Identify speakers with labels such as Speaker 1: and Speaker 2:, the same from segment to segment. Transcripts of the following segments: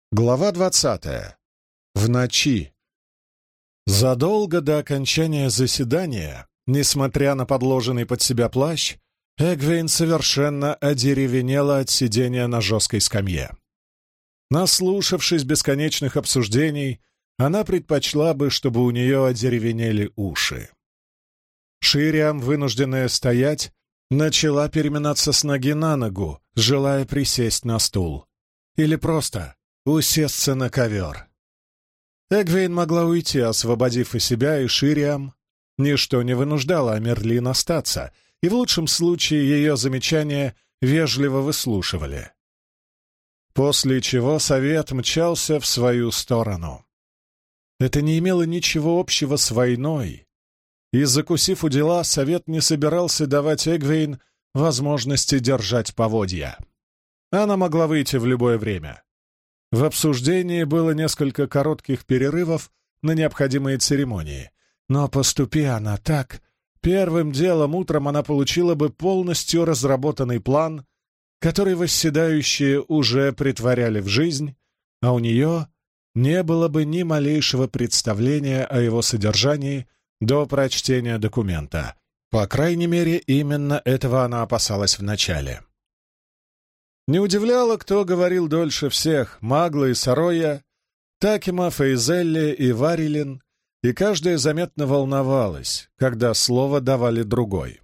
Speaker 1: Глава 20. В ночи. Задолго до окончания заседания, несмотря на подложенный под себя плащ, Эгвейн совершенно одеревенела от сидения на жесткой скамье. Наслушавшись бесконечных обсуждений, она предпочла бы, чтобы у нее одеревенели уши. Шириам, вынужденная стоять, начала переминаться с ноги на ногу, желая присесть на стул. Или просто усесться на ковер. Эгвейн могла уйти, освободив и себя, и Шириам. Ничто не вынуждало Амерлин остаться, и в лучшем случае ее замечания вежливо выслушивали. После чего совет мчался в свою сторону. Это не имело ничего общего с войной, и, закусив у дела, совет не собирался давать Эгвейн возможности держать поводья. Она могла выйти в любое время. В обсуждении было несколько коротких перерывов на необходимые церемонии, но поступи она так, первым делом утром она получила бы полностью разработанный план, который восседающие уже претворяли в жизнь, а у нее не было бы ни малейшего представления о его содержании до прочтения документа. По крайней мере, именно этого она опасалась вначале. Не удивляло, кто говорил дольше всех — Магла и Сароя, Такима, Фейзелли и Варилин, и каждая заметно волновалась, когда слово давали другой.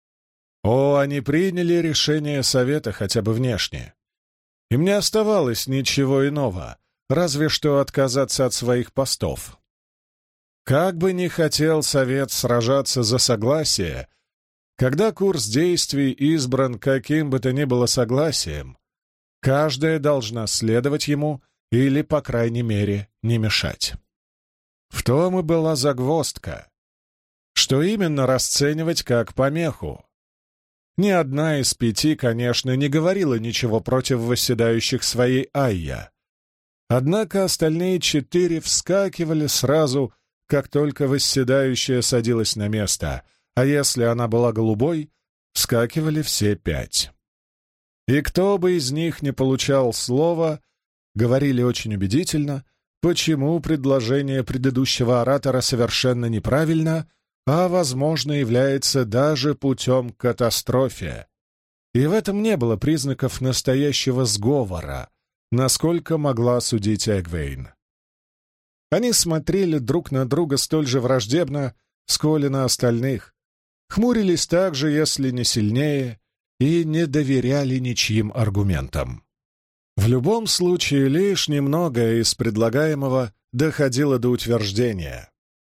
Speaker 1: Они приняли решение совета хотя бы внешне. Им не оставалось ничего иного, разве что отказаться от своих постов. Как бы ни хотел совет сражаться за согласие, когда курс действий избран каким бы то ни было согласием, каждая должна следовать ему или, по крайней мере, не мешать. В том и была загвоздка. Что именно расценивать как помеху? Ни одна из 5, конечно, не говорила ничего против восседающих своей Айя. Однако остальные 4 вскакивали сразу, как только восседающая садилась на место, а если она была голубой, вскакивали все 5. И кто бы из них не получал слова, говорили очень убедительно, почему предложение предыдущего оратора совершенно неправильно, а, возможно, является даже путем к катастрофе. И в этом не было признаков настоящего сговора, насколько могла судить Эгвейн. Они смотрели друг на друга столь же враждебно, сколь и на остальных, хмурились так же, если не сильнее, и не доверяли ничьим аргументам. В любом случае, лишь немногое из предлагаемого доходило до утверждения.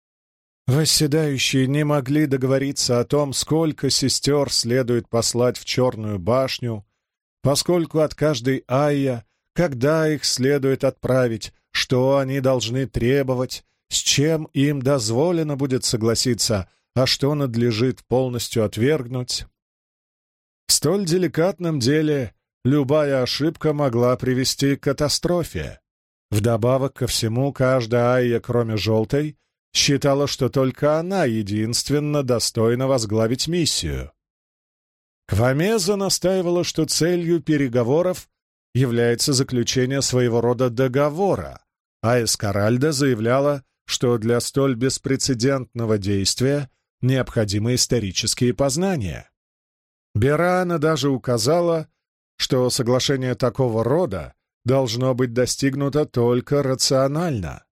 Speaker 1: Восседающие не могли договориться о том, сколько сестер следует послать в Черную башню, поскольку от каждой Айя, когда их следует отправить, что они должны требовать, с чем им дозволено будет согласиться, а что надлежит полностью отвергнуть. В столь деликатном деле любая ошибка могла привести к катастрофе. Вдобавок ко всему, каждая Айя, кроме Желтой, считала, что только она единственно достойна возглавить миссию. Квамеза настаивала, что целью переговоров является заключение своего рода договора, а Эскаральда заявляла, что для столь беспрецедентного действия необходимы исторические познания. Берана даже указала, что соглашение такого рода должно быть достигнуто только рационально.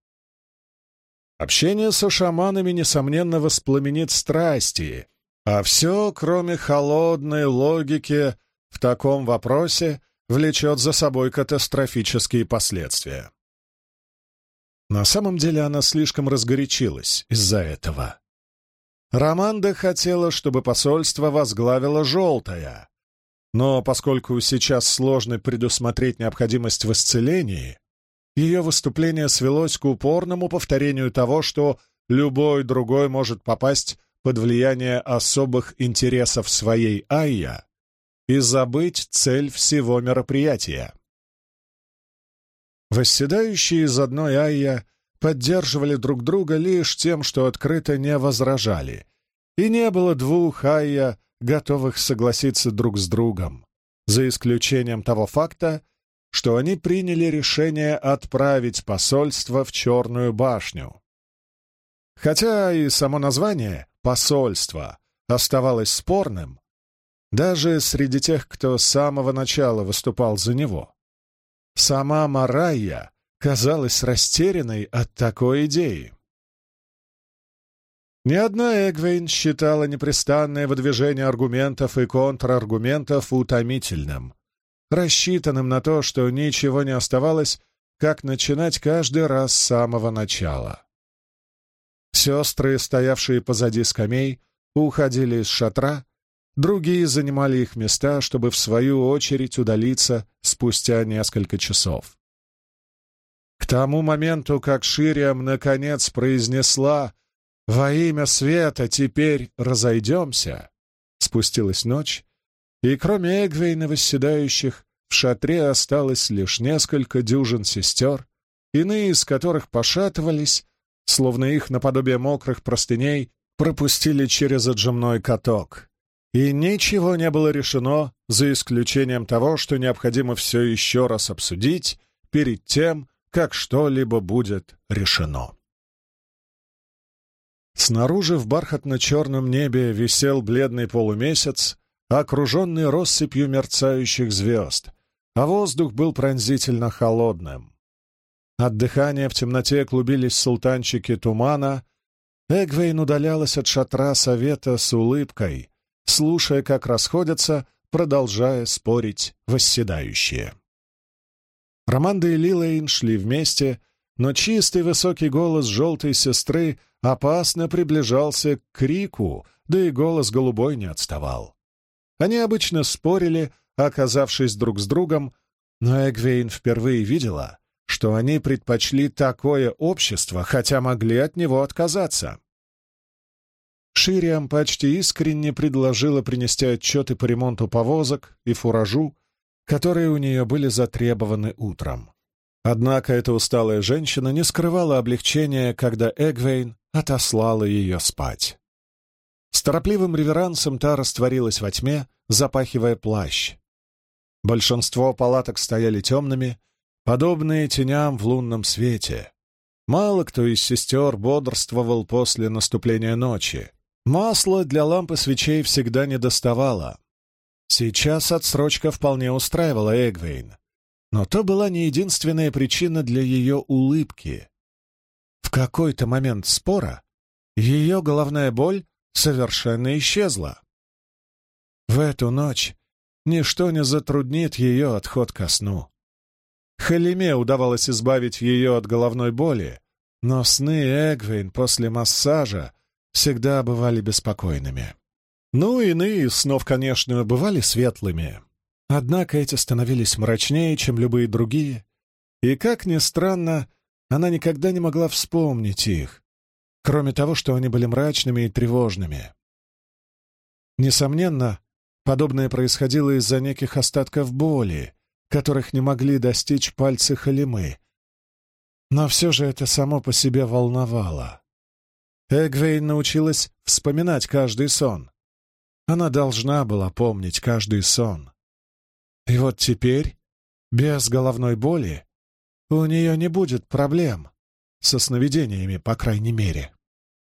Speaker 1: Общение со шаманами, несомненно, воспламенит страсти, а все, кроме холодной логики, в таком вопросе влечет за собой катастрофические последствия. На самом деле она слишком разгорячилась из-за этого. Романда хотела, чтобы посольство возглавила Желтая, но поскольку сейчас сложно предусмотреть необходимость в исцелении, ее выступление свелось к упорному повторению того, что любой другой может попасть под влияние особых интересов своей Айя и забыть цель всего мероприятия. Восседающие из одной Айя поддерживали друг друга лишь тем, что открыто не возражали, и не было 2 Айя, готовых согласиться друг с другом, за исключением того факта, что они приняли решение отправить посольство в Черную башню. Хотя и само название «посольство» оставалось спорным, даже среди тех, кто с самого начала выступал за него. Сама Марайя казалась растерянной от такой идеи. Ни одна Эгвейн считала непрестанное выдвижение аргументов и контраргументов утомительным, рассчитанным на то, что ничего не оставалось, как начинать каждый раз с самого начала. Сестры, стоявшие позади скамей, уходили из шатра, другие занимали их места, чтобы в свою очередь удалиться спустя несколько часов. К тому моменту, как Шириам наконец произнесла «Во имя света теперь разойдемся», спустилась ночь, и кроме Эгвейн и восседающих в шатре осталось лишь несколько дюжин сестер, иные из которых пошатывались, словно их наподобие мокрых простыней пропустили через отжимной каток. И ничего не было решено, за исключением того, что необходимо все еще раз обсудить перед тем, как что-либо будет решено. Снаружи в бархатно-черном небе висел бледный полумесяц, окруженный россыпью мерцающих звезд, а воздух был пронзительно холодным. От дыхания в темноте клубились султанчики тумана. Эгвейн удалялась от шатра совета с улыбкой, слушая, как расходятся, продолжая спорить восседающие. Романда и Лилэйн шли вместе, но чистый высокий голос желтой сестры опасно приближался к крику, да и голос голубой не отставал. Они обычно спорили, оказавшись друг с другом, но Эгвейн впервые видела, что они предпочли такое общество, хотя могли от него отказаться. Шириам почти искренне предложила принести отчеты по ремонту повозок и фуражу, которые у нее были затребованы утром. Однако эта усталая женщина не скрывала облегчения, когда Эгвейн отослала ее спать. С торопливым реверансом та растворилась во тьме, запахивая плащ. Большинство палаток стояли темными, подобные теням в лунном свете. Мало кто из сестер бодрствовал после наступления ночи. Масла для лампы свечей всегда недоставало. Сейчас отсрочка вполне устраивала Эгвейн, но то была не единственная причина для ее улыбки. В какой-то момент спора ее головная боль совершенно исчезла. В эту ночь ничто не затруднит ее отход ко сну. Халиме удавалось избавить ее от головной боли, но сны Эгвейн после массажа всегда бывали беспокойными. Ну, иные из снов, конечно, бывали светлыми, однако эти становились мрачнее, чем любые другие, и, как ни странно, она никогда не могла вспомнить их, кроме того, что они были мрачными и тревожными. Несомненно, подобное происходило из-за неких остатков боли, которых не могли достичь пальцы Халимы, но все же это само по себе волновало. Эгвейн научилась вспоминать каждый сон. Она должна была помнить каждый сон. И вот теперь, без головной боли, у нее не будет проблем со сновидениями, по крайней мере.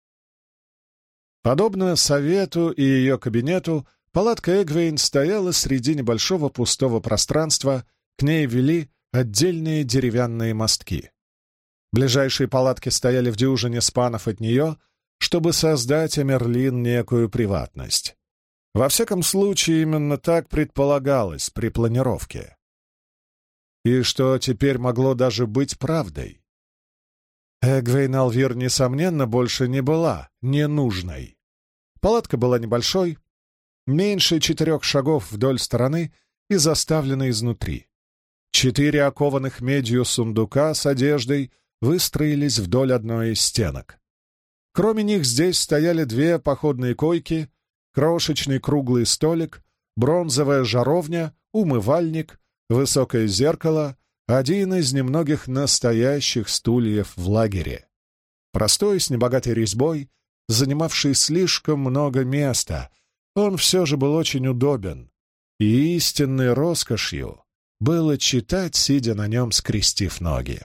Speaker 1: Подобно совету и ее кабинету, палатка Эгвейн стояла среди небольшого пустого пространства, к ней вели отдельные деревянные мостки. Ближайшие палатки стояли в дюжине спанов от нее, чтобы создать Амерлин некую приватность. Во всяком случае, именно так предполагалось при планировке. И что теперь могло даже быть правдой. Эгвейн Алвир, несомненно, больше не была ненужной. Палатка была небольшой, меньше 4 шагов вдоль стороны и заставлена изнутри. 4 окованных медью сундука с одеждой выстроились вдоль одной из стенок. Кроме них здесь стояли 2 походные койки, крошечный круглый столик, бронзовая жаровня, умывальник, высокое зеркало, один из немногих настоящих стульев в лагере. Простой, с небогатой резьбой, занимавший слишком много места, он все же был очень удобен и истинной роскошью было читать, сидя на нем, скрестив ноги.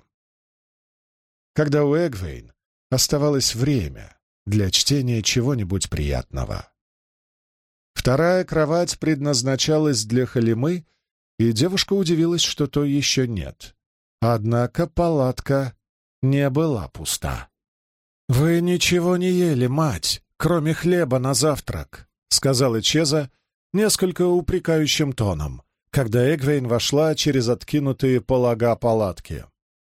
Speaker 1: Когда у Эгвейн оставалось время для чтения чего-нибудь приятного. Вторая кровать предназначалась для Халимы, и девушка удивилась, что той еще нет. Однако палатка не была пуста. «Вы ничего не ели, мать, кроме хлеба на завтрак», — сказала Чеза несколько упрекающим тоном, когда Эгвейн вошла через откинутые полога палатки.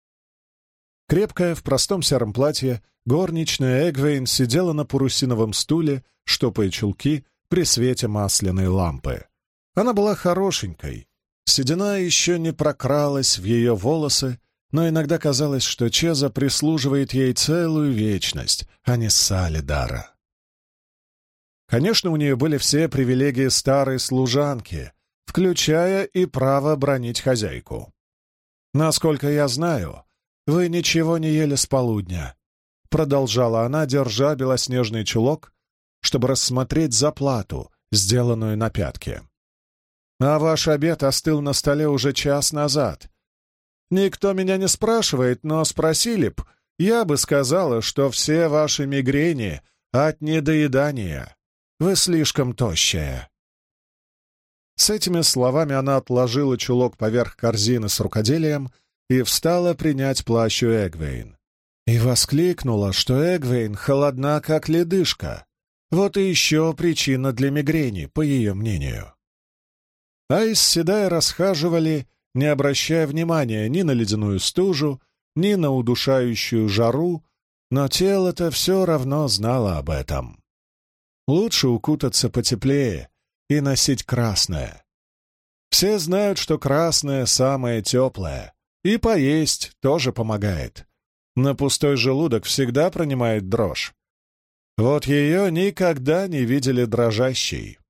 Speaker 1: Крепкая, в простом сером платье, горничная Эгвейн сидела на парусиновом стуле, штопая чулки при свете масляной лампы. Она была хорошенькой. Седина еще не прокралась в ее волосы, но иногда казалось, что Чеза прислуживает ей целую вечность, а не Салидара. Конечно, у нее были все привилегии старой служанки, включая и право бранить хозяйку. «Насколько я знаю, вы ничего не ели с полудня», — продолжала она, держа белоснежный чулок, чтобы рассмотреть заплату, сделанную на пятке. «А ваш обед остыл на столе уже час назад. Никто меня не спрашивает, но спросили б, я бы сказала, что все ваши мигрени от недоедания. Вы слишком тощая». С этими словами она отложила чулок поверх корзины с рукоделием и встала принять плащ у Эгвейн. И воскликнула, что Эгвейн холодна, как ледышка. Вот и еще причина для мигрени, по ее мнению. Айс с Седай расхаживали, не обращая внимания ни на ледяную стужу, ни на удушающую жару, но тело-то все равно знало об этом. Лучше укутаться потеплее и носить красное. Все знают, что красное самое теплое, и поесть тоже помогает. На пустой желудок всегда пронимает дрожь. Вот ее никогда не видели дрожащей.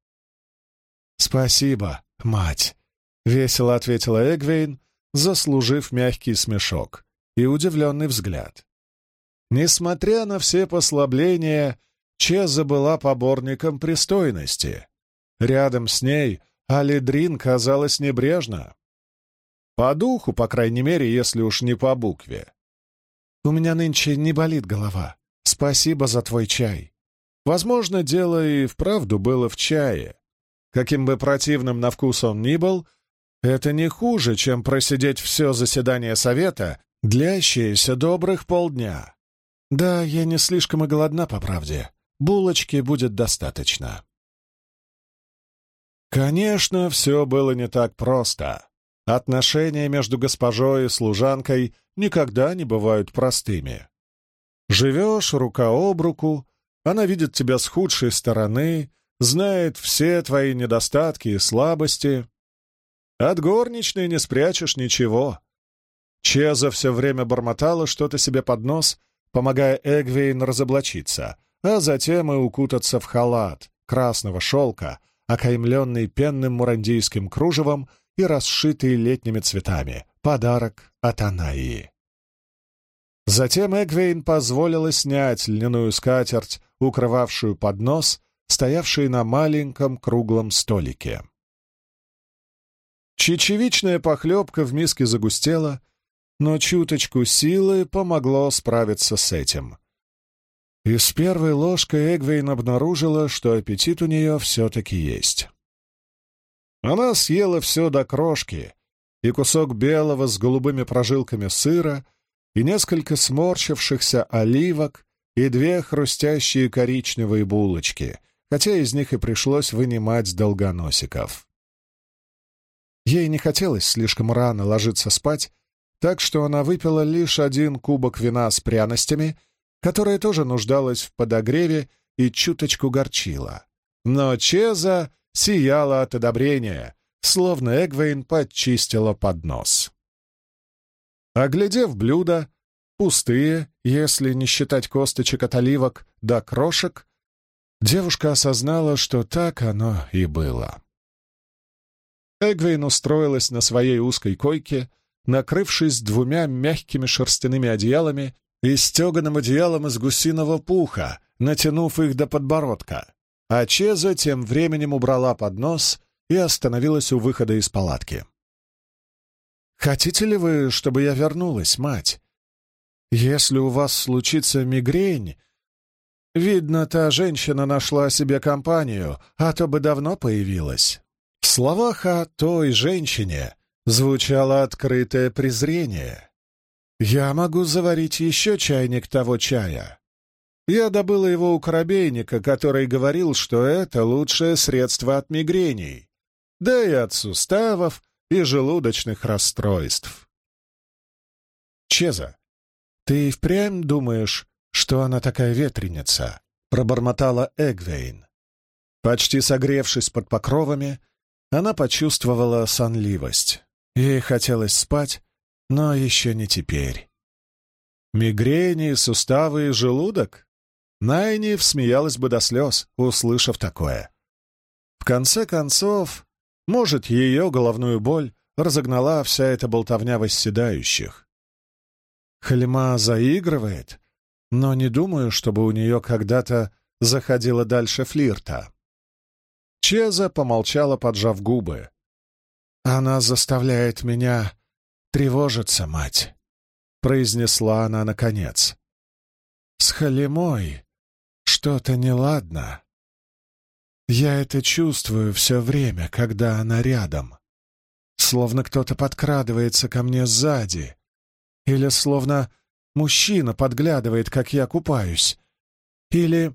Speaker 1: «Спасибо, мать», — весело ответила Эгвейн, заслужив мягкий смешок и удивленный взгляд. Несмотря на все послабления, Чеза была поборником пристойности. Рядом с ней Алидрин казалась небрежно. По духу, по крайней мере, если уж не по букве. «У меня нынче не болит голова. Спасибо за твой чай». Возможно, дело и вправду было в чае. Каким бы противным на вкус он ни был, это не хуже, чем просидеть все заседание совета, длящееся добрых полдня. Да, я не слишком и голодна, по правде. Булочки будет достаточно. Конечно, все было не так просто. Отношения между госпожой и служанкой никогда не бывают простыми. Живешь рука об руку, она видит тебя с худшей стороны, знает все твои недостатки и слабости. От горничной не спрячешь ничего. Чеза все время бормотала что-то себе под нос, помогая Эгвейн разоблачиться, а затем и укутаться в халат красного шелка, окаймленный пенным мурандийским кружевом и расшитый летними цветами, подарок от Анаи. Затем Эгвейн позволила снять льняную скатерть, укрывавшую поднос, стоявший на маленьком круглом столике. Чечевичная похлебка в миске загустела, но чуточку силы помогло справиться с этим. И с первой ложкой Эгвейн обнаружила, что аппетит у нее все-таки есть. Она съела все до крошки, и кусок белого с голубыми прожилками сыра, и несколько сморщившихся оливок, и 2 хрустящие коричневые булочки, хотя из них и пришлось вынимать долгоносиков. Ей не хотелось слишком рано ложиться спать, так что она выпила лишь 1 кубок вина с пряностями, которое тоже нуждалось в подогреве и чуточку горчило. Но Чеза сияла от одобрения, словно Эгвейн подчистила поднос. Оглядев блюда, пустые, если не считать косточек от оливок да крошек, девушка осознала, что так оно и было. Эгвейн устроилась на своей узкой койке, накрывшись 2 мягкими шерстяными одеялами и стеганым одеялом из гусиного пуха, натянув их до подбородка, а Чеза тем временем убрала поднос и остановилась у выхода из палатки. «Хотите ли вы, чтобы я вернулась, мать? Если у вас случится мигрень...» Видно, та женщина нашла себе компанию, а то бы давно появилась. В словах о той женщине звучало открытое презрение. «Я могу заварить еще чайник того чая. Я добыла его у корабейника, который говорил, что это лучшее средство от мигрений, да и от суставов и желудочных расстройств». «Чеза, ты впрямь думаешь, что она такая ветреница?» — пробормотала Эгвейн. Почти согревшись под покровами, она почувствовала сонливость. Ей хотелось спать, но еще не теперь. Мигрени, суставы и желудок? Найни всмеялась бы до слез, услышав такое. В конце концов, может, ее головную боль разогнала вся эта болтовня восседающих. Халима заигрывает, но не думаю, чтобы у нее когда-то заходило дальше флирта. Чеза помолчала, поджав губы. «Она заставляет меня тревожиться, мать», — произнесла она наконец. «С Халимой что-то неладно. Я это чувствую все время, когда она рядом. Словно кто-то подкрадывается ко мне сзади. Или словно мужчина подглядывает, как я купаюсь. Или...»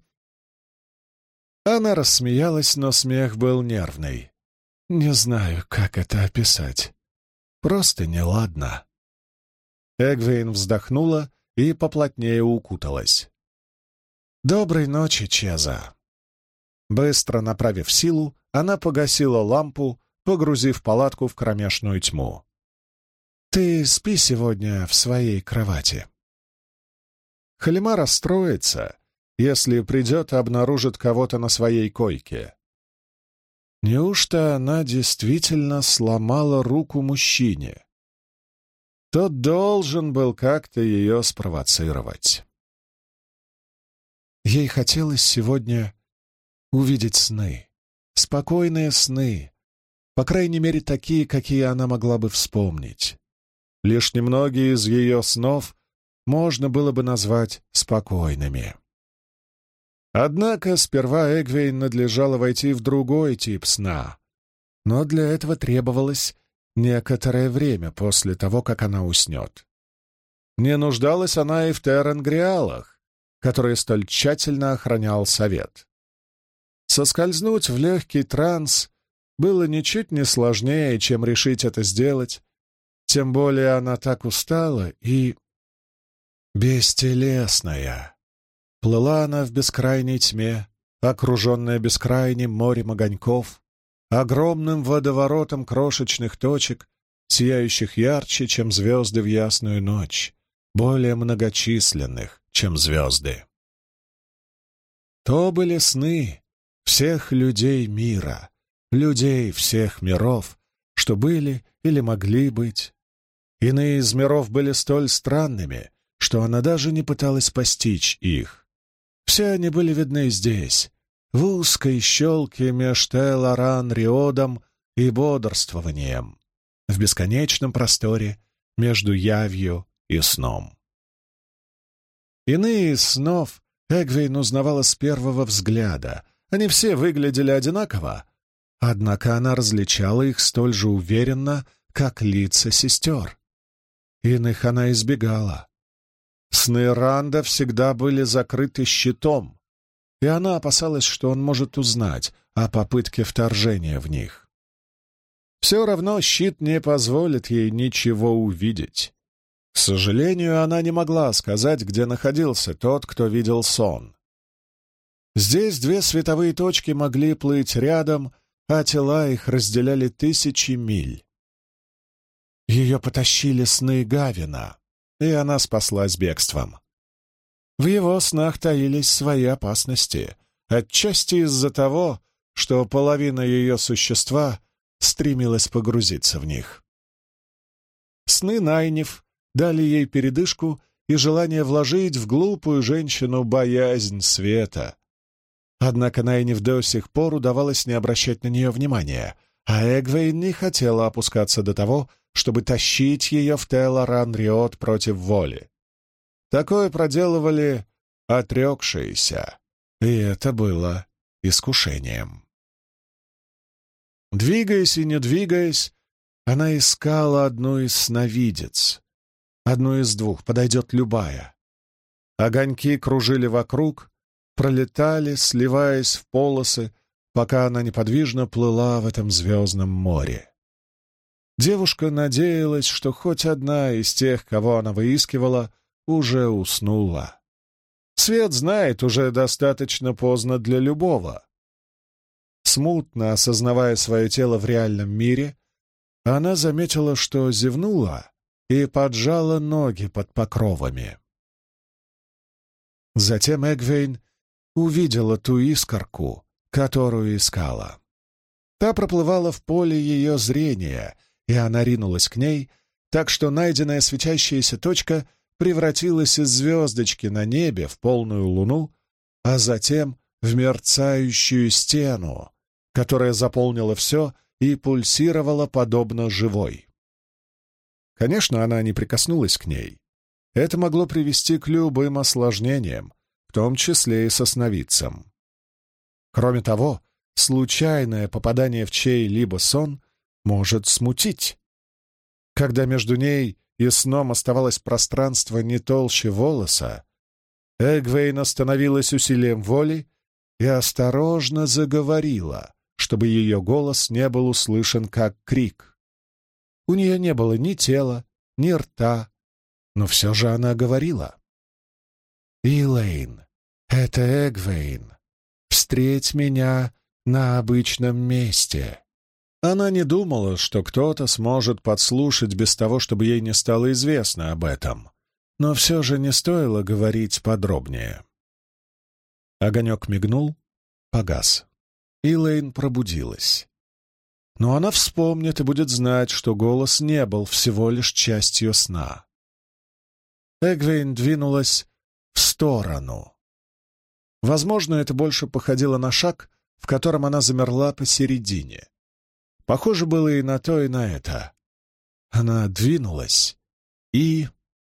Speaker 1: Она рассмеялась, но смех был нервный. «Не знаю, как это описать. Просто неладно». Эгвейн вздохнула и поплотнее укуталась. «Доброй ночи, Чеза». Быстро направив силу, она погасила лампу, погрузив палатку в кромешную тьму. «Ты спи сегодня в своей кровати». Халима расстроится, если придет и обнаружит кого-то на своей койке. Неужто она действительно сломала руку мужчине? Тот должен был как-то ее спровоцировать. Ей хотелось сегодня увидеть сны, спокойные сны, по крайней мере, такие, какие она могла бы вспомнить. Лишь немногие из ее снов можно было бы назвать спокойными. Однако сперва Эгвейн надлежало войти в другой тип сна, но для этого требовалось некоторое время после того, как она уснет. Не нуждалась она и в Теренгриалах, которые столь тщательно охранял совет. Соскользнуть в легкий транс было ничуть не сложнее, чем решить это сделать, тем более она так устала и... бестелесная. Плыла она в бескрайней тьме, окруженная бескрайним морем огоньков, огромным водоворотом крошечных точек, сияющих ярче, чем звезды в ясную ночь, более многочисленных, чем звезды. То были сны всех людей мира, людей всех миров, что были или могли быть. Иные из миров были столь странными, что она даже не пыталась постичь их. Все они были видны здесь, в узкой щелке меж Тел-Аран-Риодом и бодрствованием, в бесконечном просторе между явью и сном. Иные из снов Эгвейн узнавала с первого взгляда. Они все выглядели одинаково, однако она различала их столь же уверенно, как лица сестер. Иных она избегала. Сны Ранда всегда были закрыты щитом, и она опасалась, что он может узнать о попытке вторжения в них. Все равно щит не позволит ей ничего увидеть. К сожалению, она не могла сказать, где находился тот, кто видел сон. Здесь две световые точки могли плыть рядом, а тела их разделяли тысячи миль. Ее потащили сны Гавина, и она спаслась бегством. В его снах таились свои опасности, отчасти из-за того, что половина ее существа стремилась погрузиться в них. Сны Найниф дали ей передышку и желание вложить в глупую женщину боязнь света. Однако Найниф до сих пор удавалось не обращать на нее внимания, а Эгвейн не хотела опускаться до того, чтобы тащить ее в Телоран-Риот против воли. Такое проделывали отрекшиеся, и это было искушением. Двигаясь и не двигаясь, она искала одну из сновидец. Одну из двух, подойдет любая. Огоньки кружили вокруг, пролетали, сливаясь в полосы, пока она неподвижно плыла в этом звездном море. Девушка надеялась, что хоть одна из тех, кого она выискивала, уже уснула. Свет знает, уже достаточно поздно для любого. Смутно осознавая свое тело в реальном мире, она заметила, что зевнула и поджала ноги под покровами. Затем Эгвейн увидела ту искорку, которую искала. Та проплывала в поле ее зрения, и она ринулась к ней, так что найденная светящаяся точка превратилась из звездочки на небе в полную луну, а затем в мерцающую стену, которая заполнила все и пульсировала подобно живой. Конечно, она не прикоснулась к ней. Это могло привести к любым осложнениям, в том числе и со сновидцем. Кроме того, случайное попадание в чей-либо сон может смутить. Когда между ней и сном оставалось пространство не толще волоса, Эгвейн остановилась усилием воли и осторожно заговорила, чтобы ее голос не был услышан как крик. У нее не было ни тела, ни рта, но все же она говорила. «Илэйн, это Эгвейн. Встреть меня на обычном месте». Она не думала, что кто-то сможет подслушать без того, чтобы ей не стало известно об этом, но все же не стоило говорить подробнее. Огонек мигнул, погас. Илэйн пробудилась. Но она вспомнит и будет знать, что голос не был всего лишь частью сна. Эгвейн двинулась в сторону. Возможно, это больше походило на шаг, в котором она замерла посередине. Похоже было и на то, и на это. Она двинулась, и...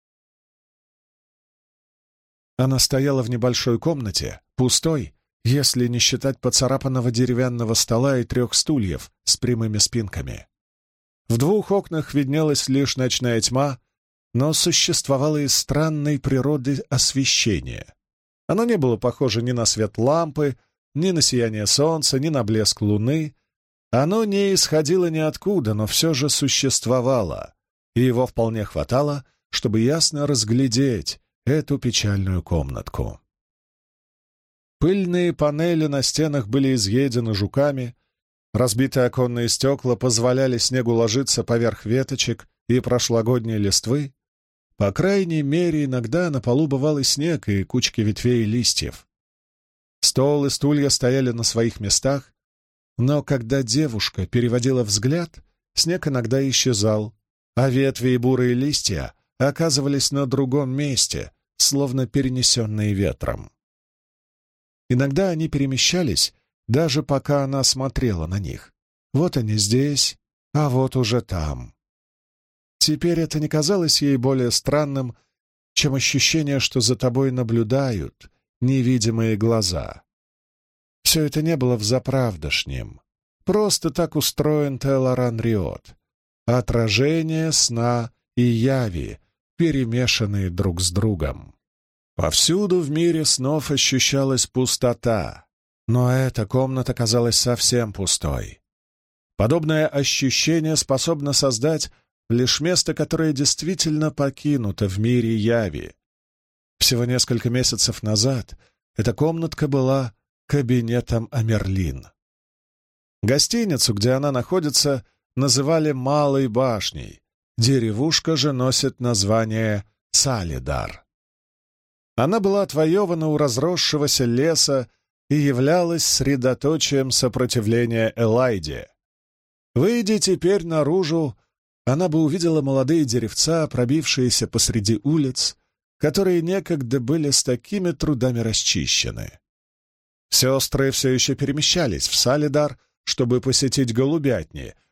Speaker 1: Она стояла в небольшой комнате, пустой, если не считать поцарапанного деревянного стола и 3 стульев с прямыми спинками. В 2 окнах виднелась лишь ночная тьма, но существовало и странной природы освещение. Оно не было похоже ни на свет лампы, ни на сияние солнца, ни на блеск луны. Оно не исходило ниоткуда, но все же существовало, и его вполне хватало, чтобы ясно разглядеть эту печальную комнатку. Пыльные панели на стенах были изъедены жуками, разбитые оконные стекла позволяли снегу ложиться поверх веточек и прошлогодней листвы. По крайней мере, иногда на полу бывал и снег, и кучки ветвей и листьев. Стол и стулья стояли на своих местах, но когда девушка переводила взгляд, снег иногда исчезал, а ветви и бурые листья оказывались на другом месте, словно перенесенные ветром. Иногда они перемещались, даже пока она смотрела на них. Вот они здесь, а вот уже там. Теперь это не казалось ей более странным, чем ощущение, что за тобой наблюдают невидимые глаза. Все это не было взаправдошним. Просто так устроен Телоран-Риот. Отражение сна и яви, перемешанные друг с другом. Повсюду в мире снов ощущалась пустота, но эта комната казалась совсем пустой. Подобное ощущение способно создать лишь место, которое действительно покинуто в мире яви. Всего несколько месяцев назад эта комнатка была кабинетом Амерлин. Гостиницу, где она находится, называли Малой башней. Деревушка же носит название Салидар. Она была отвоевана у разросшегося леса и являлась средоточием сопротивления Элайде. Выйдя теперь наружу, она бы увидела молодые деревца, пробившиеся посреди улиц, которые некогда были с такими трудами расчищены. Сестры все еще перемещались в Салидар, чтобы посетить голубятни,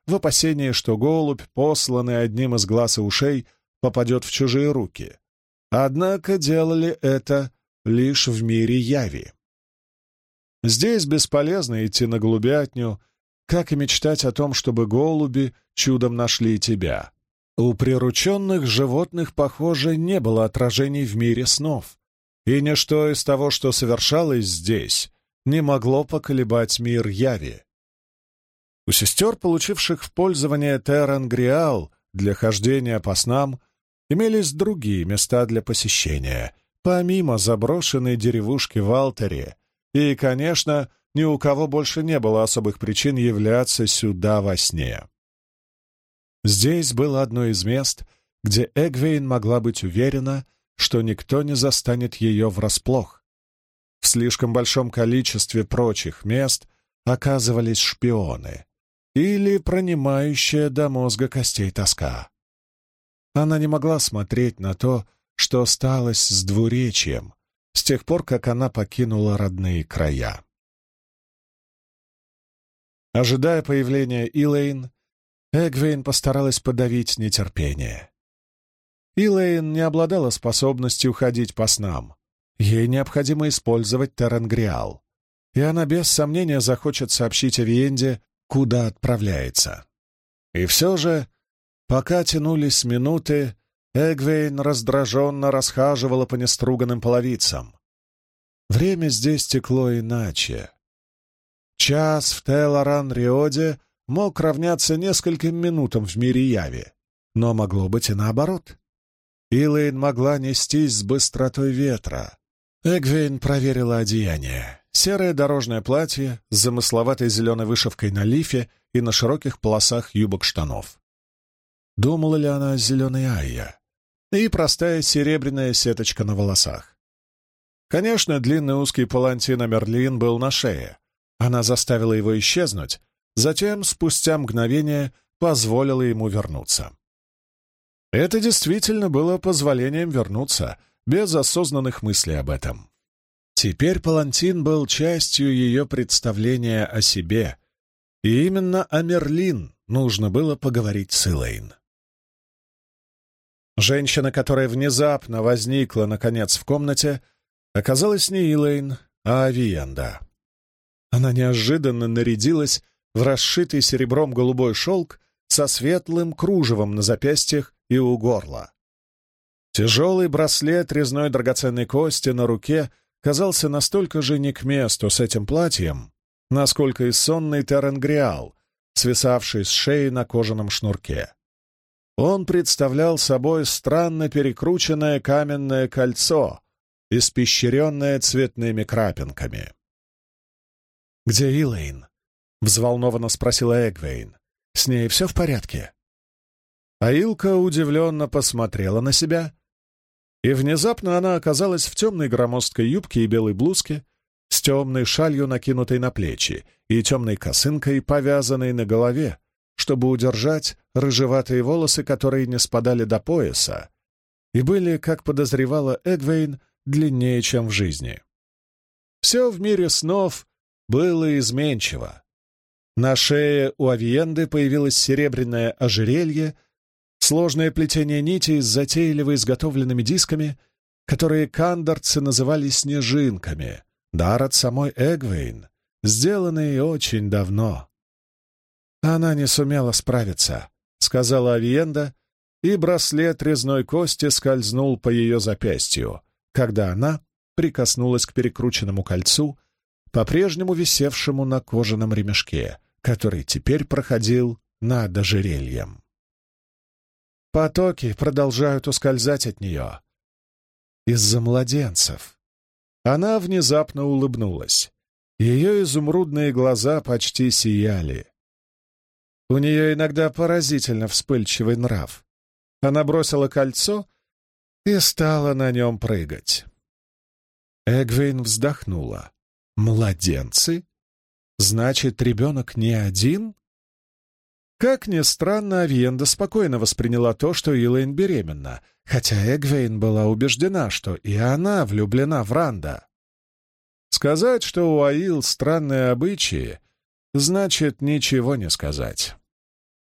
Speaker 1: в опасении, что голубь, посланный одним из глаз и ушей, попадет в чужие руки. Однако делали это лишь в мире яви. Здесь бесполезно идти на голубятню, как и мечтать о том, чтобы голуби чудом нашли тебя. У прирученных животных, похоже, не было отражений в мире снов, и ничто из того, что совершалось здесь, не могло поколебать мир яви. У сестер, получивших в пользование Терран-Гриал для хождения по снам, имелись другие места для посещения, помимо заброшенной деревушки в Алтере, и, конечно, ни у кого больше не было особых причин являться сюда во сне. Здесь было одно из мест, где Эгвейн могла быть уверена, что никто не застанет ее врасплох. В слишком большом количестве прочих мест оказывались шпионы или пронимающая до мозга костей тоска. Она не могла смотреть на то, что сталось с двуречьем, с тех пор, как она покинула родные края. Ожидая появления Илэйн, Эгвейн постаралась подавить нетерпение. Илэйн не обладала способностью ходить по снам. Ей необходимо использовать Терран-Гриал, и она без сомнения захочет сообщить Авиенде, куда отправляется. И все же, пока тянулись минуты, Эгвейн раздраженно расхаживала по неструганным половицам. Время здесь текло иначе. Час в Телоран-Риоде мог равняться нескольким минутам в мире яви, но могло быть и наоборот. Илэйн могла нестись с быстротой ветра. Эгвейн проверила одеяние. Серое дорожное платье с замысловатой зеленой вышивкой на лифе и на широких полосах юбок штанов. Думала ли она о зеленой Айя? И простая серебряная сеточка на волосах. Конечно, длинный узкий палантин Мерлин был на шее. Она заставила его исчезнуть, затем, спустя мгновение, позволила ему вернуться. Это действительно было позволением вернуться, без осознанных мыслей об этом. Теперь палантин был частью ее представления о себе, и именно о Мерлин нужно было поговорить с Илэйн. Женщина, которая внезапно возникла, наконец, в комнате, оказалась не Илэйн, а Авиенда. Она неожиданно нарядилась в расшитый серебром голубой шелк со светлым кружевом на запястьях и у горла. Тяжелый браслет резной драгоценной кости на руке казался настолько же не к месту с этим платьем, насколько и сонный Терран-Гриал, свисавший с шеи на кожаном шнурке. Он представлял собой странно перекрученное каменное кольцо, испещренное цветными крапинками. «Где Илэйн?» — взволнованно спросила Эгвейн. «С ней все в порядке?» Аилка удивленно посмотрела на себя, и внезапно она оказалась в темной громоздкой юбке и белой блузке, с темной шалью, накинутой на плечи, и темной косынкой, повязанной на голове, чтобы удержать рыжеватые волосы, которые не спадали до пояса, и были, как подозревала Эгвейн, длиннее, чем в жизни. Все в мире снов было изменчиво. На шее у Авиенды появилось серебряное ожерелье, сложное плетение нитей с затейливо изготовленными дисками, которые кандорцы называли снежинками, дар от самой Эгвейн, сделанный очень давно. «Она не сумела справиться», — сказала Авиенда, и браслет резной кости скользнул по ее запястью, когда она прикоснулась к перекрученному кольцу, по-прежнему висевшему на кожаном ремешке, который теперь проходил над ожерельем. Потоки продолжают ускользать от нее. Из-за младенцев. Она внезапно улыбнулась. Ее изумрудные глаза почти сияли. У нее иногда поразительно вспыльчивый нрав. Она бросила кольцо и стала на нем прыгать. Эгвейн вздохнула. «Младенцы? Значит, ребенок не один?» Как ни странно, Авиенда спокойно восприняла то, что Илэйн беременна, хотя Эгвейн была убеждена, что и она влюблена в Ранда. Сказать, что у Аил странные обычаи, значит ничего не сказать.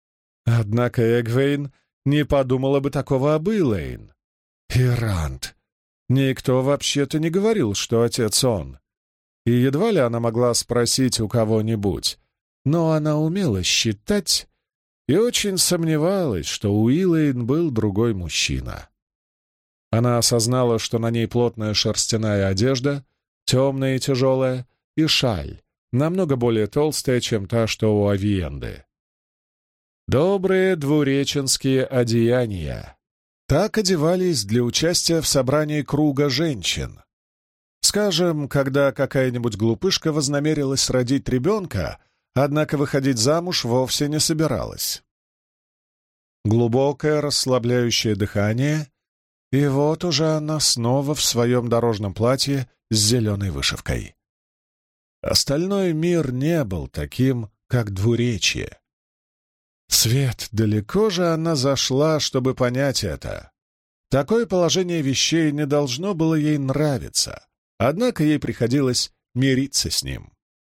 Speaker 1: Однако Эгвейн не подумала бы такого об Илэйн. И Ранд. Никто вообще-то не говорил, что отец он. И едва ли она могла спросить у кого-нибудь. Но она умела считать и очень сомневалась, что у Илэйн был другой мужчина. Она осознала, что на ней плотная шерстяная одежда, темная и тяжелая, и шаль, намного более толстая, чем та, что у Авиенды. Добрые двуреченские одеяния. Так одевались для участия в собрании круга женщин. Скажем, когда какая-нибудь глупышка вознамерилась родить ребенка, однако выходить замуж вовсе не собиралась. Глубокое расслабляющее дыхание, и вот уже она снова в своем дорожном платье с зеленой вышивкой. Остальной мир не был таким, как двуречье. Свет, далеко же она зашла, чтобы понять это. Такое положение вещей не должно было ей нравиться, однако ей приходилось мириться с ним.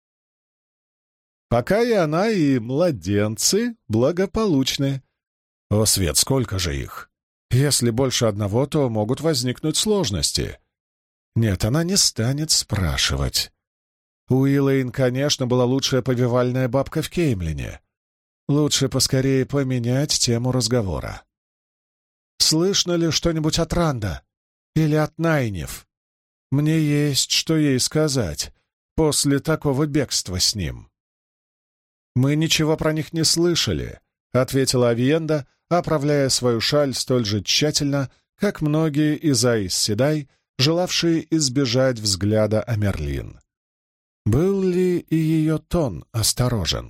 Speaker 1: Пока и она, и младенцы благополучны. О, Свет, сколько же их! Если больше одного, то могут возникнуть сложности. Нет, она не станет спрашивать. У Илэйн, конечно, была лучшая повивальная бабка в Кеймлине. Лучше поскорее поменять тему разговора. «Слышно ли что-нибудь от Ранда? Или от Найниф? Мне есть что ей сказать после такого бегства с ним». «Мы ничего про них не слышали», — ответила Авиенда, оправляя свою шаль столь же тщательно, как многие из Аис Седай, желавшие избежать взгляда Амерлин. Был ли и ее тон осторожен?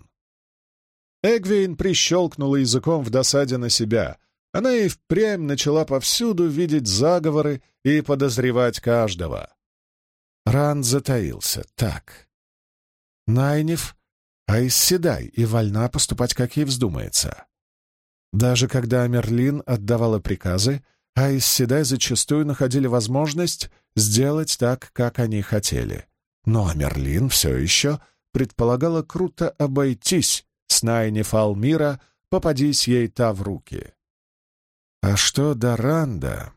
Speaker 1: Эгвейн прищелкнула языком в досаде на себя. Она и впрямь начала повсюду видеть заговоры и подозревать каждого. Ранд затаился. Так. Найниф Аис Седай и вольна поступать, как ей вздумается. Даже когда Амерлин отдавала приказы, Аис Седай зачастую находили возможность сделать так, как они хотели. Но Амерлин все еще предполагала круто обойтись с Найниф Алмира, попадись ей та в руки. А что до Ранда?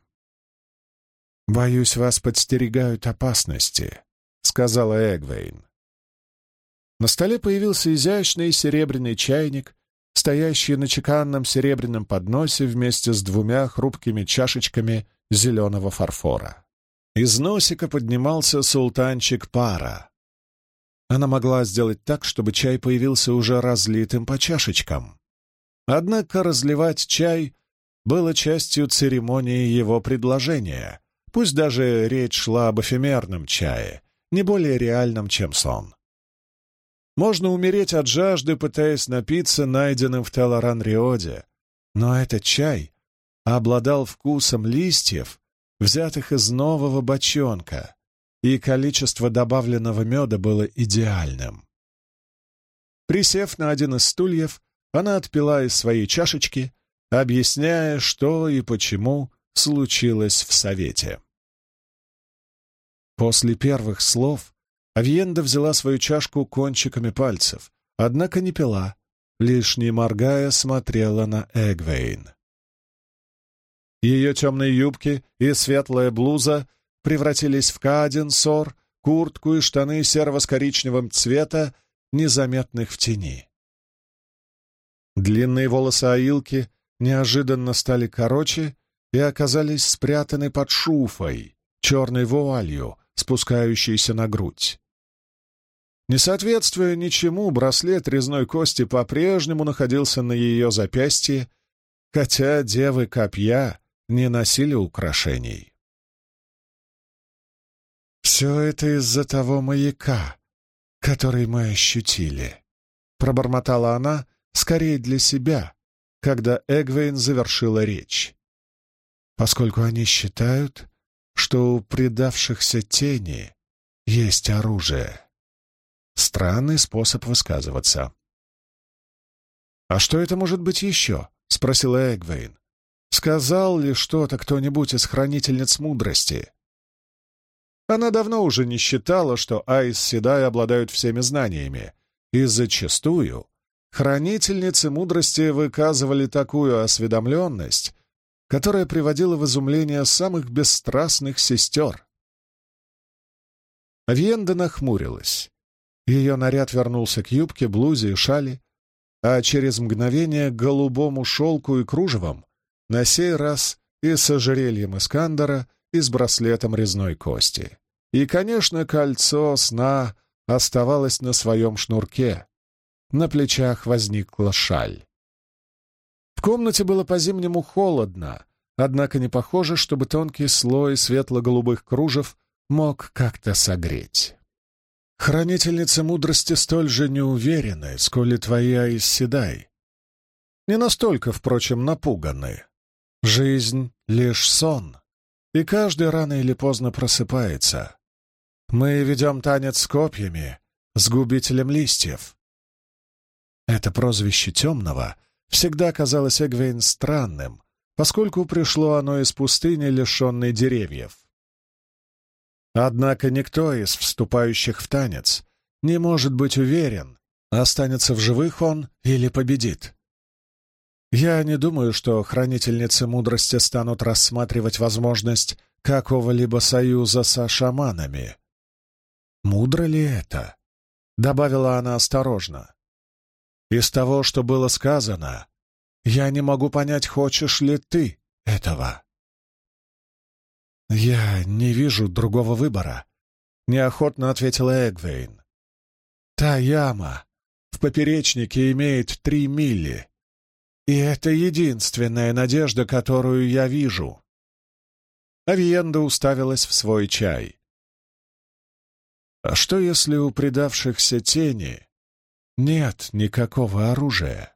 Speaker 1: «Боюсь, вас подстерегают опасности», — сказала Эгвейн. На столе появился изящный серебряный чайник, стоящий на чеканном серебряном подносе вместе с двумя хрупкими чашечками зеленого фарфора. Из носика поднимался султанчик пара. Она могла сделать так, чтобы чай появился уже разлитым по чашечкам. Однако разливать чай было частью церемонии его предложения, пусть даже речь шла об эфемерном чае, не более реальном, чем сон. Можно умереть от жажды, пытаясь напиться найденным в Телоран-Риоде, но этот чай обладал вкусом листьев, взятых из нового бочонка, и количество добавленного меда было идеальным. Присев на один из стульев, она отпила из своей чашечки, объясняя, что и почему случилось в совете. После первых слов Авиенда взяла свою чашку кончиками пальцев, однако не пила, лишь не моргая смотрела на Эгвейн. Ее темные юбки и светлая блуза превратились в каденсор, куртку и штаны серого с коричневым цвета, незаметных в тени. Длинные волосы Аилки неожиданно стали короче и оказались спрятаны под шуфой, черной вуалью, спускающейся на грудь. Не соответствуя ничему, браслет резной кости по-прежнему находился на ее запястье, хотя девы копья не носили украшений. «Все это из-за того маяка, который мы ощутили», — пробормотала она, скорее для себя, когда Эгвейн завершила речь. «Поскольку они считают, что у предавшихся тени есть оружие». Странный способ высказываться. «А что это может быть еще?» — спросила Эгвейн. «Сказал ли что-то кто-нибудь из хранительниц мудрости?» Она давно уже не считала, что Аис Седай обладают всеми знаниями, и зачастую хранительницы мудрости выказывали такую осведомленность, которая приводила в изумление самых бесстрастных сестер. Авиенда нахмурилась. Ее наряд вернулся к юбке, блузе и шали, а через мгновение к голубому шелку и кружевам, на сей раз и с ожерельем Искандера, и с браслетом резной кости. И, конечно, кольцо сна оставалось на своем шнурке. На плечах возникла шаль. В комнате было по-зимнему холодно, однако не похоже, чтобы тонкий слой светло-голубых кружев мог как-то согреть. Хранительницы мудрости столь же неуверены, сколь и твои Аис Седай. Не настолько, впрочем, напуганы. Жизнь — лишь сон, и каждый рано или поздно просыпается. Мы ведем танец с копьями, с губителем листьев. Это прозвище Темного всегда казалось Эгвейн странным, поскольку пришло оно из пустыни, лишенной деревьев. Однако никто из вступающих в танец не может быть уверен, останется в живых он или победит. Я не думаю, что хранительницы мудрости станут рассматривать возможность какого-либо союза со шаманами. «Мудро ли это?» — добавила она осторожно. «Из того, что было сказано, я не могу понять, хочешь ли ты этого». «Я не вижу другого выбора», — неохотно ответила Эгвейн. «Та яма в поперечнике имеет 3 мили, и это единственная надежда, которую я вижу». Авиенда уставилась в свой чай. «А что, если у предавшихся тени нет никакого оружия?»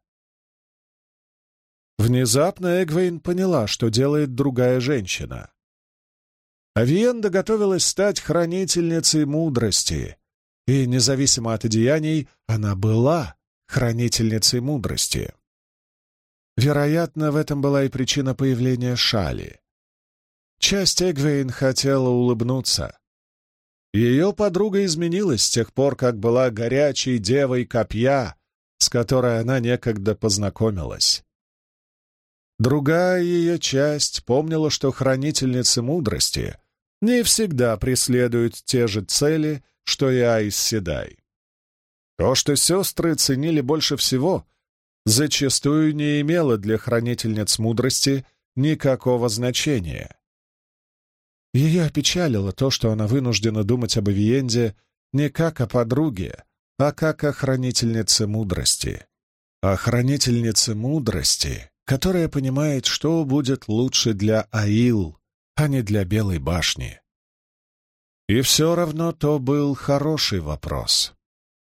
Speaker 1: Внезапно Эгвейн поняла, что делает другая женщина. Авиенда готовилась стать хранительницей мудрости, и, независимо от одеяний, она была хранительницей мудрости. Вероятно, в этом была и причина появления шали. Часть Эгвейн хотела улыбнуться. Ее подруга изменилась с тех пор, как была горячей девой копья, с которой она некогда познакомилась. Другая ее часть помнила, что хранительницы мудрости не всегда преследуют те же цели, что и Аис Седай. То, что сестры ценили больше всего, зачастую не имело для хранительниц мудрости никакого значения. Ее опечалило то, что она вынуждена думать об Авиенде не как о подруге, а как о хранительнице мудрости. О хранительнице мудрости, которая понимает, что будет лучше для Аил, а не для Белой башни. И все равно то был хороший вопрос.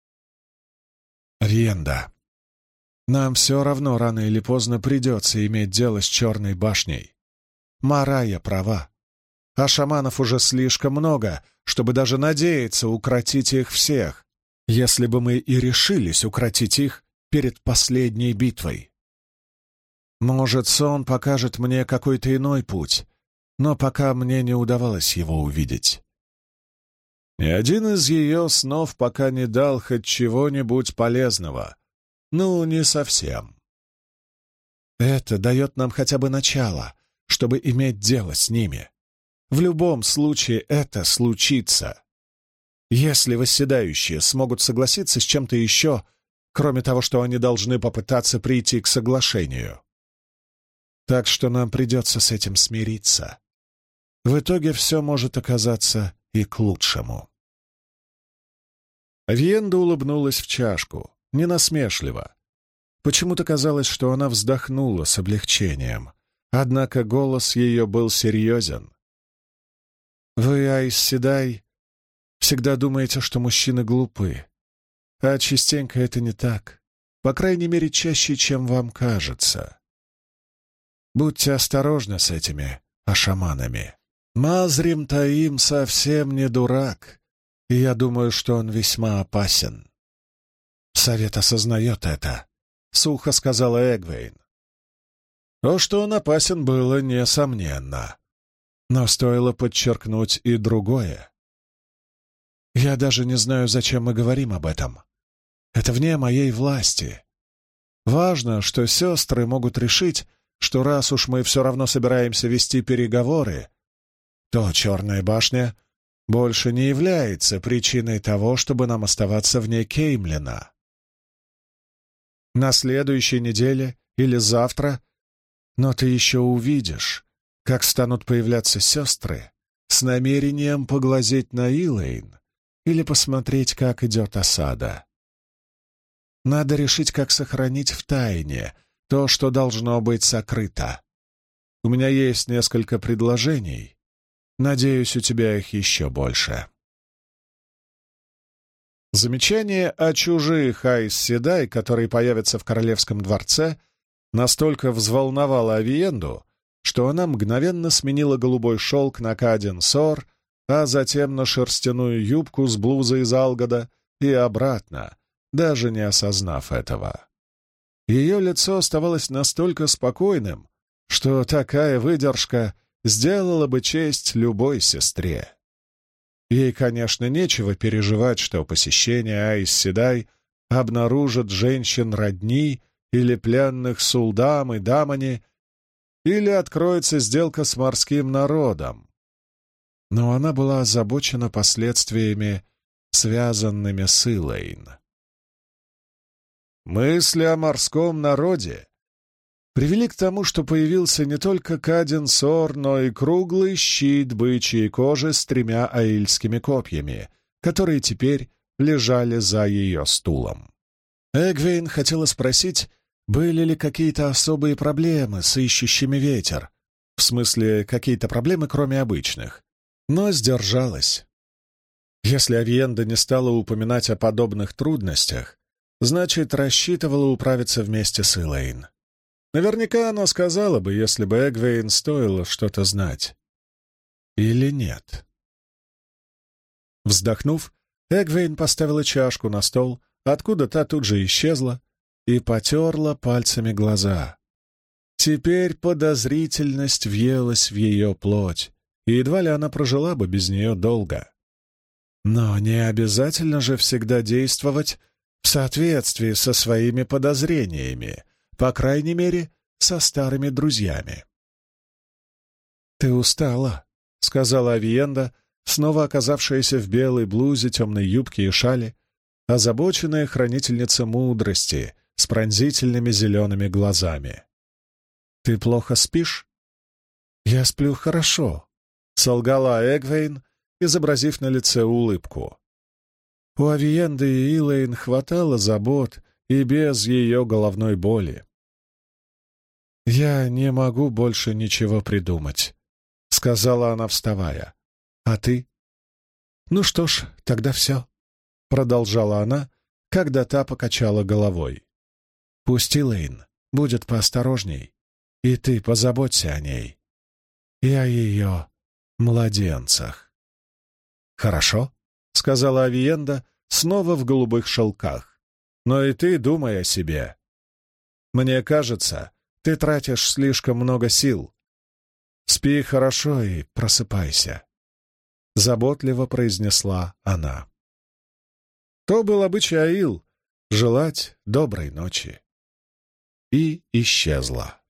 Speaker 1: «Авиенда, нам все равно рано или поздно придется иметь дело с Черной башней. Марая права. А шаманов уже слишком много, чтобы даже надеяться укротить их всех, если бы мы и решились укротить их перед последней битвой. Может, сон покажет мне какой-то иной путь, но пока мне не удавалось его увидеть». Ни один из ее снов пока не дал хоть чего-нибудь полезного. Ну, не совсем. Это дает нам хотя бы начало, чтобы иметь дело с ними. В любом случае это случится. Если восседающие смогут согласиться с чем-то еще, кроме того, что они должны попытаться прийти к соглашению. Так что нам придется с этим смириться. В итоге все может оказаться и к лучшему. Авиенда улыбнулась в чашку, не насмешливо. Почему-то казалось, что она вздохнула с облегчением, однако голос ее был серьезен. «Вы, Аис Седай, всегда думаете, что мужчины глупы, а частенько это не так, по крайней мере, чаще, чем вам кажется. Будьте осторожны с этими ашаманами. Мазрим Таим совсем не дурак, и я думаю, что он весьма опасен». «Совет осознает это», — сухо сказала Эгвейн. То, что он опасен, было несомненно. Но стоило подчеркнуть и другое. «Я даже не знаю, зачем мы говорим об этом. Это вне моей власти. Важно, что сестры могут решить, что раз уж мы все равно собираемся вести переговоры, то Черная башня больше не является причиной того, чтобы нам оставаться вне Кеймлина. На следующей неделе или завтра, но ты еще увидишь, как станут появляться сестры с намерением поглазеть на Илэйн или посмотреть, как идет осада. Надо решить, как сохранить в тайне то, что должно быть сокрыто. У меня есть несколько предложений. Надеюсь, у тебя их еще больше. Замечание о чужих Айс Седай, которые появятся в королевском дворце, настолько взволновало Авиенду, что она мгновенно сменила голубой шелк на каден-сор, а затем на шерстяную юбку с блузой из алгода и обратно, даже не осознав этого. Ее лицо оставалось настолько спокойным, что такая выдержка сделала бы честь любой сестре. Ей, конечно, нечего переживать, что посещение Айс Седай обнаружит женщин родни или пленных Сулдам и Дамани, или откроется сделка с морским народом. Но она была озабочена последствиями, связанными с Илэйн. Мысли о морском народе привели к тому, что появился не только каден-сор, но и круглый щит бычьей кожи с 3 аильскими копьями, которые теперь лежали за ее стулом. Эгвейн хотела спросить, были ли какие-то особые проблемы с ищущими ветер, в смысле, какие-то проблемы, кроме обычных, но сдержалась. Если Авиенда не стала упоминать о подобных трудностях, значит, рассчитывала управиться вместе с Илэйн. Наверняка она сказала бы, если бы Эгвейн стоило что-то знать. Или нет? Вздохнув, Эгвейн поставила чашку на стол, откуда та тут же исчезла, и потерла пальцами глаза. Теперь подозрительность въелась в ее плоть, и едва ли она прожила бы без нее долго. Но не обязательно же всегда действовать в соответствии со своими подозрениями, по крайней мере, со старыми друзьями. «Ты устала», — сказала Авиенда, снова оказавшаяся в белой блузе, темной юбке и шали, озабоченная хранительница мудрости с пронзительными зелеными глазами. «Ты плохо спишь?» «Я сплю хорошо», — солгала Эгвейн, изобразив на лице улыбку. У Авиенды и Илэйн хватало забот и без ее головной боли. «Я не могу больше ничего придумать», — сказала она, вставая. «А ты?» «Ну что ж, тогда все», — продолжала она, когда та покачала головой. «Пусть Илэйн будет поосторожней, и ты позаботься о ней и о ее младенцах». «Хорошо», — сказала Авиенда, снова в голубых шелках. «Но и ты думай о себе. Мне кажется, ты тратишь слишком много сил. Спи хорошо и просыпайся», — заботливо произнесла она. То был обычай Аил — желать доброй ночи. И исчезла.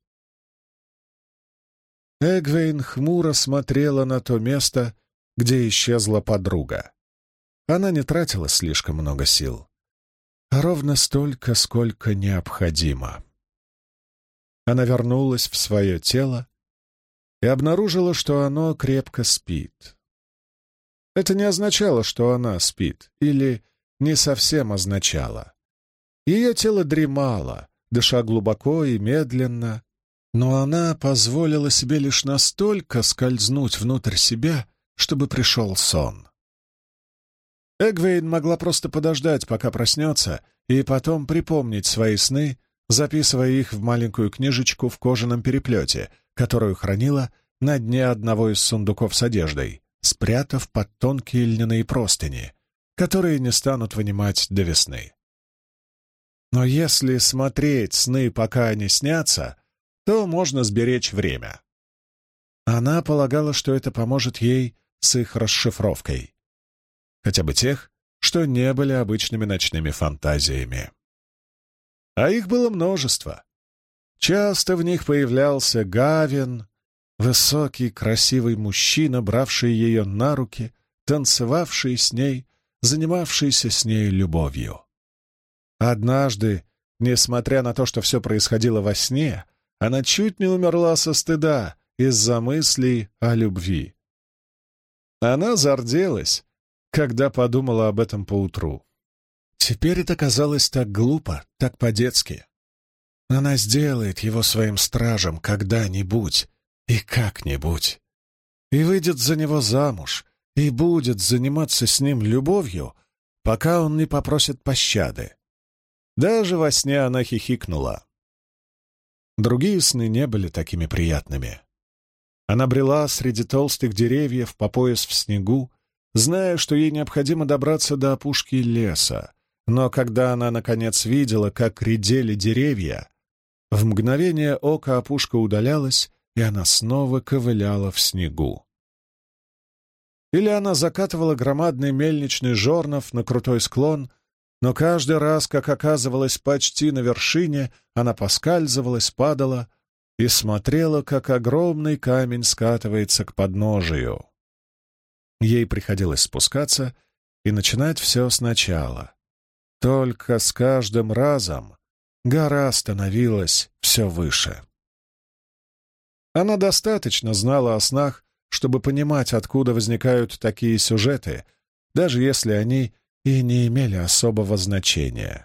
Speaker 1: Эгвейн хмуро смотрела на то место, где исчезла подруга. Она не тратила слишком много сил, а ровно столько, сколько необходимо. Она вернулась в свое тело и обнаружила, что оно крепко спит. Это не означало, что она спит, или не совсем означало. Ее тело дремало, дыша глубоко и медленно, но она позволила себе лишь настолько скользнуть внутрь себя, чтобы пришел сон. Эгвейн могла просто подождать, пока проснется, и потом припомнить свои сны, записывая их в маленькую книжечку в кожаном переплете, которую хранила на дне одного из сундуков с одеждой, спрятав под тонкие льняные простыни, которые не станут вынимать до весны. Но если смотреть сны, пока они снятся, то можно сберечь время. Она полагала, что это поможет ей с их расшифровкой. Хотя бы тех, что не были обычными ночными фантазиями. А их было множество. Часто в них появлялся Гавин, высокий, красивый мужчина, бравший ее на руки, танцевавший с ней, занимавшийся с ней любовью. Однажды, несмотря на то, что все происходило во сне, она чуть не умерла со стыда из-за мыслей о любви. Она зарделась, когда подумала об этом поутру. Теперь это казалось так глупо, так по-детски. Она сделает его своим стражем когда-нибудь и как-нибудь, и выйдет за него замуж, и будет заниматься с ним любовью, пока он не попросит пощады. Даже во сне она хихикнула. Другие сны не были такими приятными. Она брела среди толстых деревьев по пояс в снегу, зная, что ей необходимо добраться до опушки леса, но когда она, наконец, видела, как редели деревья, в мгновение ока опушка удалялась, и она снова ковыляла в снегу. Или она закатывала громадный мельничный жорнов на крутой склон, но каждый раз, как оказывалась почти на вершине, она поскальзывалась, падала и смотрела, как огромный камень скатывается к подножию. Ей приходилось спускаться и начинать все сначала. Только с каждым разом гора становилась все выше. Она достаточно знала о снах, чтобы понимать, откуда возникают такие сюжеты, даже если они и не имели особого значения.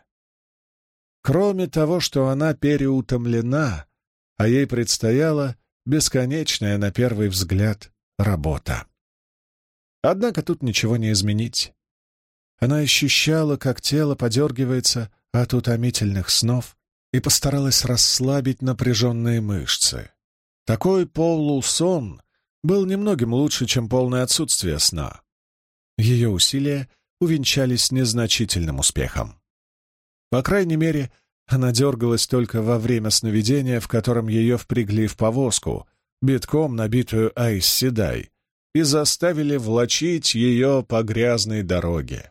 Speaker 1: Кроме того, что она переутомлена, а ей предстояла бесконечная, на первый взгляд, работа. Однако тут ничего не изменить. Она ощущала, как тело подергивается от утомительных снов, и постаралась расслабить напряженные мышцы. Такой полусон был немногим лучше, чем полное отсутствие сна. Ее усилия увенчались незначительным успехом. По крайней мере, она дергалась только во время сновидения, в котором ее впрягли в повозку, битком набитую айс-седай, и заставили влачить ее по грязной дороге.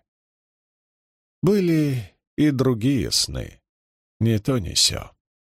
Speaker 1: Были и другие сны, ни то ни сё.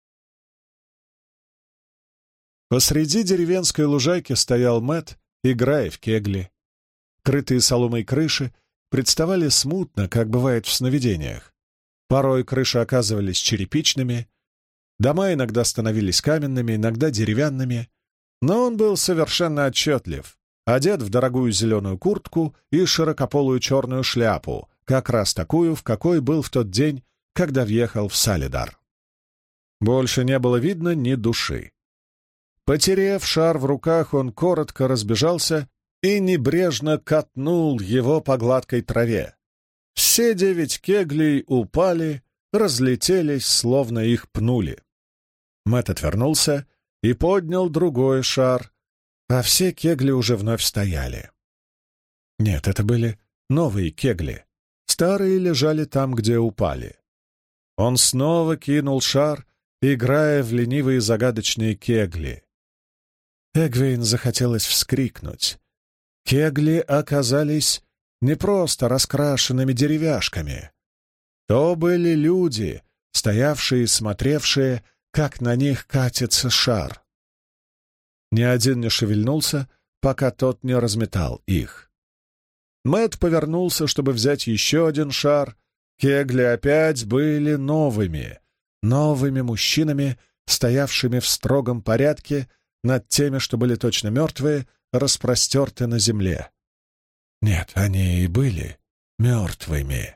Speaker 1: Посреди деревенской лужайки стоял Мэтт, играя в кегли. Крытые соломой крыши представали смутно, как бывает в сновидениях. Порой крыши оказывались черепичными, дома иногда становились каменными, иногда деревянными, но он был совершенно отчетлив, одет в дорогую зеленую куртку и широкополую черную шляпу, как раз такую, в какой был в тот день, когда въехал в Салидар. Больше не было видно ни души. Потеряв шар в руках, он коротко разбежался и небрежно катнул его по гладкой траве. Все 9 кеглей упали, разлетелись, словно их пнули. Мэтт отвернулся и поднял другой шар, а все кегли уже вновь стояли. Нет, это были новые кегли. Старые лежали там, где упали. Он снова кинул шар, играя в ленивые загадочные кегли. Эгвейн захотелось вскрикнуть. Кегли оказались не просто раскрашенными деревяшками. То были люди, стоявшие и смотревшие, как на них катится шар. Ни один не шевельнулся, пока тот не разметал их. Мэтт повернулся, чтобы взять еще один шар. Кегли опять были новыми мужчинами, стоявшими в строгом порядке над теми, что были точно мертвые, распростерты на земле. Нет, они и были мертвыми.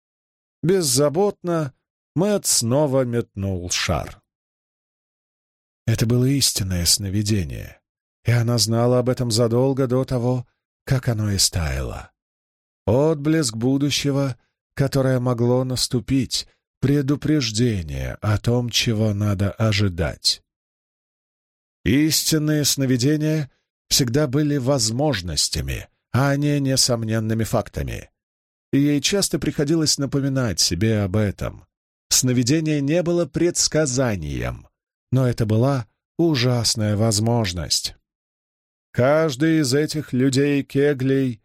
Speaker 1: Беззаботно Мэтт снова метнул шар. Это было истинное сновидение, и она знала об этом задолго до того, как оно и истаяло. Отблеск будущего, которое могло наступить, предупреждение о том, чего надо ожидать. Истинные сновидения всегда были возможностями, а не несомненными фактами. И ей часто приходилось напоминать себе об этом. Сновидение не было предсказанием, но это была ужасная возможность. Каждый из этих людей-кеглей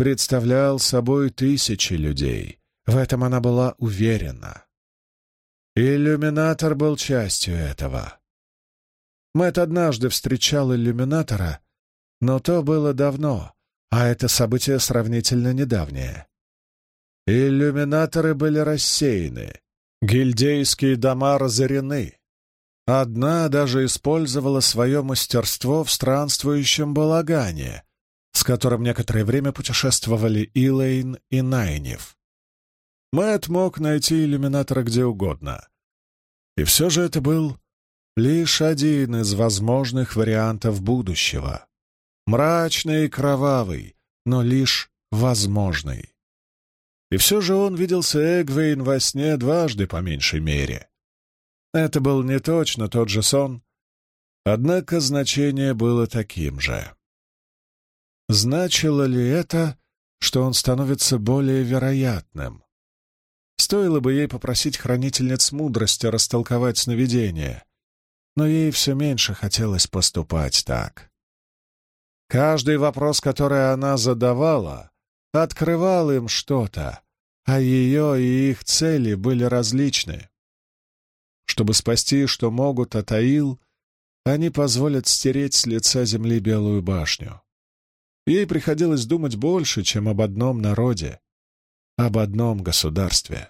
Speaker 1: представлял собой тысячи людей. В этом она была уверена. Иллюминатор был частью этого. Мэтт однажды встречал иллюминатора, но то было давно, а это событие сравнительно недавнее. Иллюминаторы были рассеяны, гильдейские дома разорены. Одна даже использовала свое мастерство в странствующем балагане, с которым некоторое время путешествовали Илэйн и Найниф. Мэтт мог найти иллюминатора где угодно. И все же это был лишь один из возможных вариантов будущего. Мрачный и кровавый, но лишь возможный. И все же он виделся Эгвейн во сне дважды, по меньшей мере. Это был не точно тот же сон, однако значение было таким же. Значило ли это, что он становится более вероятным? Стоило бы ей попросить хранительниц мудрости растолковать сновидение, но ей все меньше хотелось поступать так. Каждый вопрос, который она задавала, открывал им что-то, а ее и их цели были различны. Чтобы спасти, что могут от Аил, они позволят стереть с лица земли Белую башню. Ей приходилось думать больше, чем об одном народе, об одном государстве.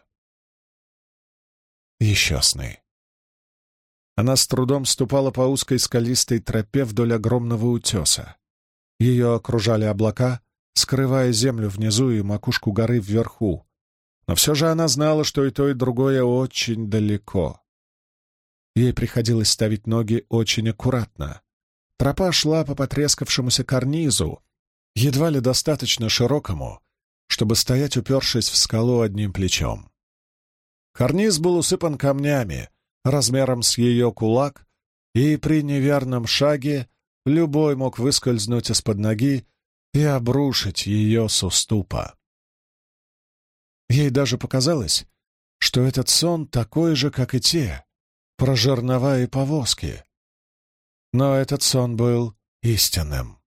Speaker 1: Еще сны. Она с трудом ступала по узкой скалистой тропе вдоль огромного утеса. Ее окружали облака, скрывая землю внизу и макушку горы вверху. Но все же она знала, что и то, и другое очень далеко. Ей приходилось ставить ноги очень аккуратно. Тропа шла по потрескавшемуся карнизу, едва ли достаточно широкому, чтобы стоять, упершись в скалу одним плечом. Карниз был усыпан камнями, размером с ее кулак, и при неверном шаге любой мог выскользнуть из-под ноги и обрушить ее с уступа. Ей даже показалось, что этот сон такой же, как и те, про жернова и повозки. Но этот сон был истинным.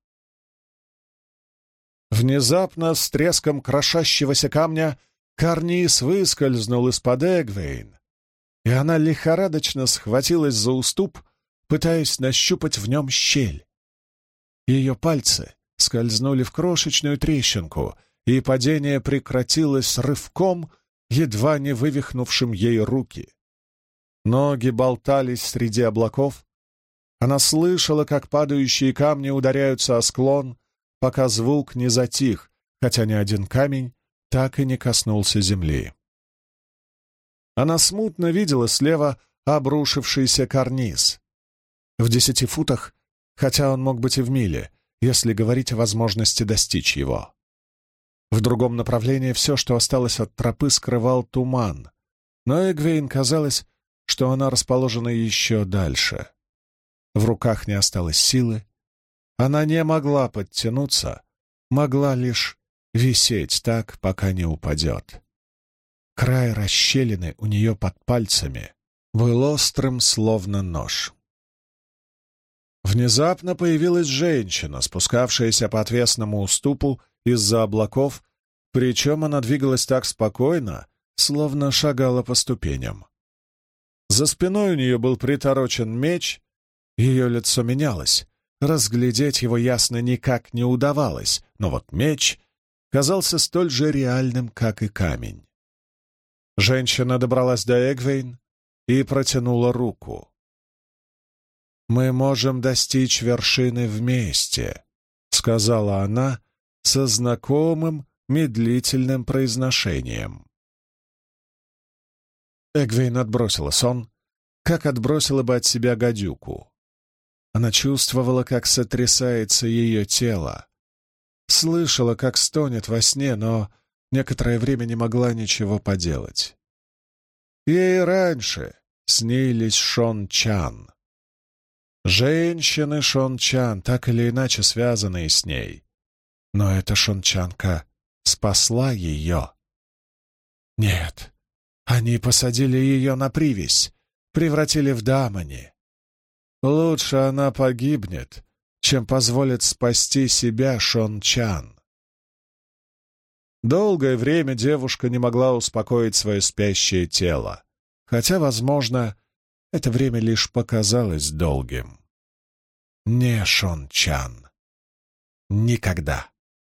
Speaker 1: Внезапно, с треском крошащегося камня, карниз выскользнул из-под Эгвейн, и она лихорадочно схватилась за уступ, пытаясь нащупать в нем щель. Ее пальцы скользнули в крошечную трещинку, и падение прекратилось рывком, едва не вывихнувшим ей руки. Ноги болтались среди облаков. Она слышала, как падающие камни ударяются о склон, пока звук не затих, хотя ни один камень так и не коснулся земли. Она смутно видела слева обрушившийся карниз. В 10 футах, хотя он мог быть и в миле, если говорить о возможности достичь его. В другом направлении все, что осталось от тропы, скрывал туман, но Эгвейн казалось, что она расположена еще дальше. В руках не осталось силы. Она не могла подтянуться, могла лишь висеть так, пока не упадет. Край расщелины у нее под пальцами был острым, словно нож. Внезапно появилась женщина, спускавшаяся по отвесному уступу из-за облаков, причем она двигалась так спокойно, словно шагала по ступеням. За спиной у нее был приторочен меч, ее лицо менялось, разглядеть его ясно никак не удавалось, но вот меч казался столь же реальным, как и камень. Женщина добралась до Эгвейн и протянула руку. «Мы можем достичь вершины вместе», — сказала она со знакомым медлительным произношением. Эгвейн отбросила сон, как отбросила бы от себя гадюку. Она чувствовала, как сотрясается ее тело, слышала, как стонет во сне, но некоторое время не могла ничего поделать. Ей раньше снились Шон-чан. Женщины Шон-чан, так или иначе связанные с ней. Но эта Шон-чанка спасла ее. Нет, они посадили ее на привязь, превратили в дамани. Лучше она погибнет, чем позволит спасти себя Шон-чан. Долгое время девушка не могла успокоить свое спящее тело. хотя, возможно, это время лишь показалось долгим. Не Шон-чан. Никогда.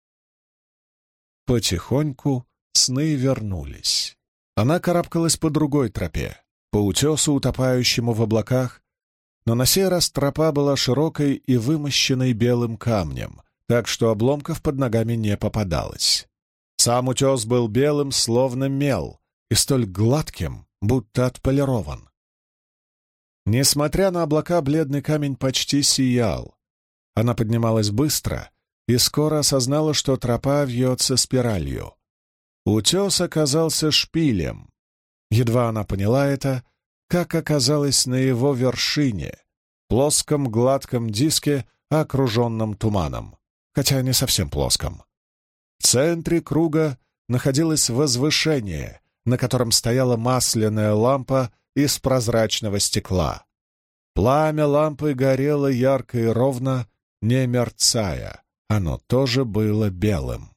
Speaker 1: Потихоньку сны вернулись. Она карабкалась по другой тропе, по утесу, утопающему в облаках, но на сей раз тропа была широкой и вымощенной белым камнем, так что обломков под ногами не попадалось. Сам утес был белым, словно мел, и столь гладким, будто отполирован. Несмотря на облака, бледный камень почти сиял. Она поднималась быстро и скоро осознала, что тропа вьется спиралью. Утес оказался шпилем. Едва она поняла это, как оказалась на его вершине, плоском гладком диске, окруженном туманом, хотя не совсем плоском. В центре круга находилось возвышение, на котором стояла масляная лампа из прозрачного стекла. Пламя лампы горело ярко и ровно, не мерцая. Оно тоже было белым.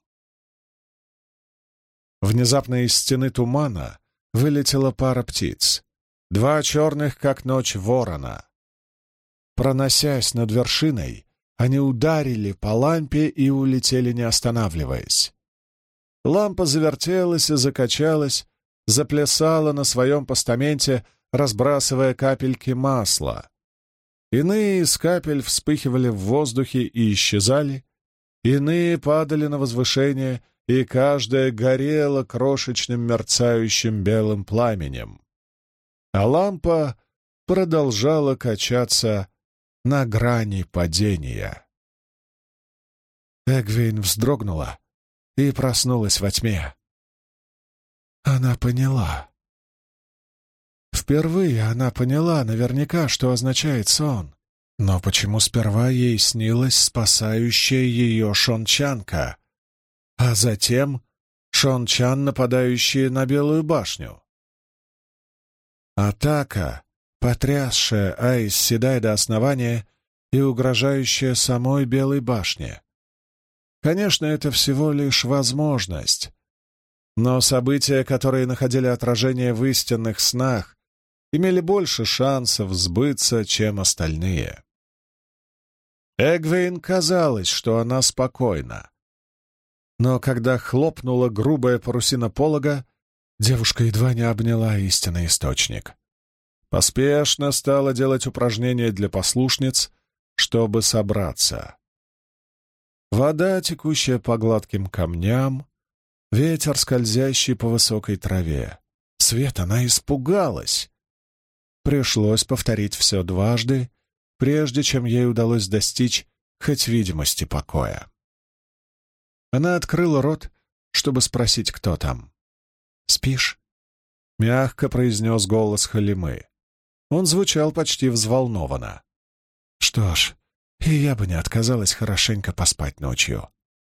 Speaker 1: Внезапно из стены тумана вылетела пара птиц. 2 черных, как ночь, ворона. Проносясь над вершиной, они ударили по лампе и улетели, не останавливаясь. Лампа завертелась и закачалась, заплясала на своем постаменте, разбрасывая капельки масла. Иные из капель вспыхивали в воздухе и исчезали, иные падали на возвышение, и каждая горела крошечным мерцающим белым пламенем. А лампа продолжала качаться на грани падения. Эгвейн вздрогнула и проснулась во тьме. Она поняла. Впервые она поняла наверняка, что означает сон. Но почему сперва ей снилась спасающая ее Шон-чанка, а затем Шон-чан, нападающая на Белую башню? Атака, потрясшая Айс Седай до основания и угрожающая самой Белой башне. Конечно, это всего лишь возможность, но события, которые находили отражение в истинных снах, имели больше шансов сбыться, чем остальные. Эгвейн казалось, что она спокойна. Но когда хлопнула грубая парусина полога, девушка едва не обняла истинный источник. Поспешно стала делать упражнения для послушниц, чтобы собраться. Вода, текущая по гладким камням, ветер, скользящий по высокой траве. Свет, она испугалась. Пришлось повторить все дважды, прежде чем ей удалось достичь хоть видимости покоя. Она открыла рот, чтобы спросить, кто там. «Спишь?» — мягко произнес голос Халимы. Он звучал почти взволнованно. «Что ж, и я бы не отказалась хорошенько поспать ночью».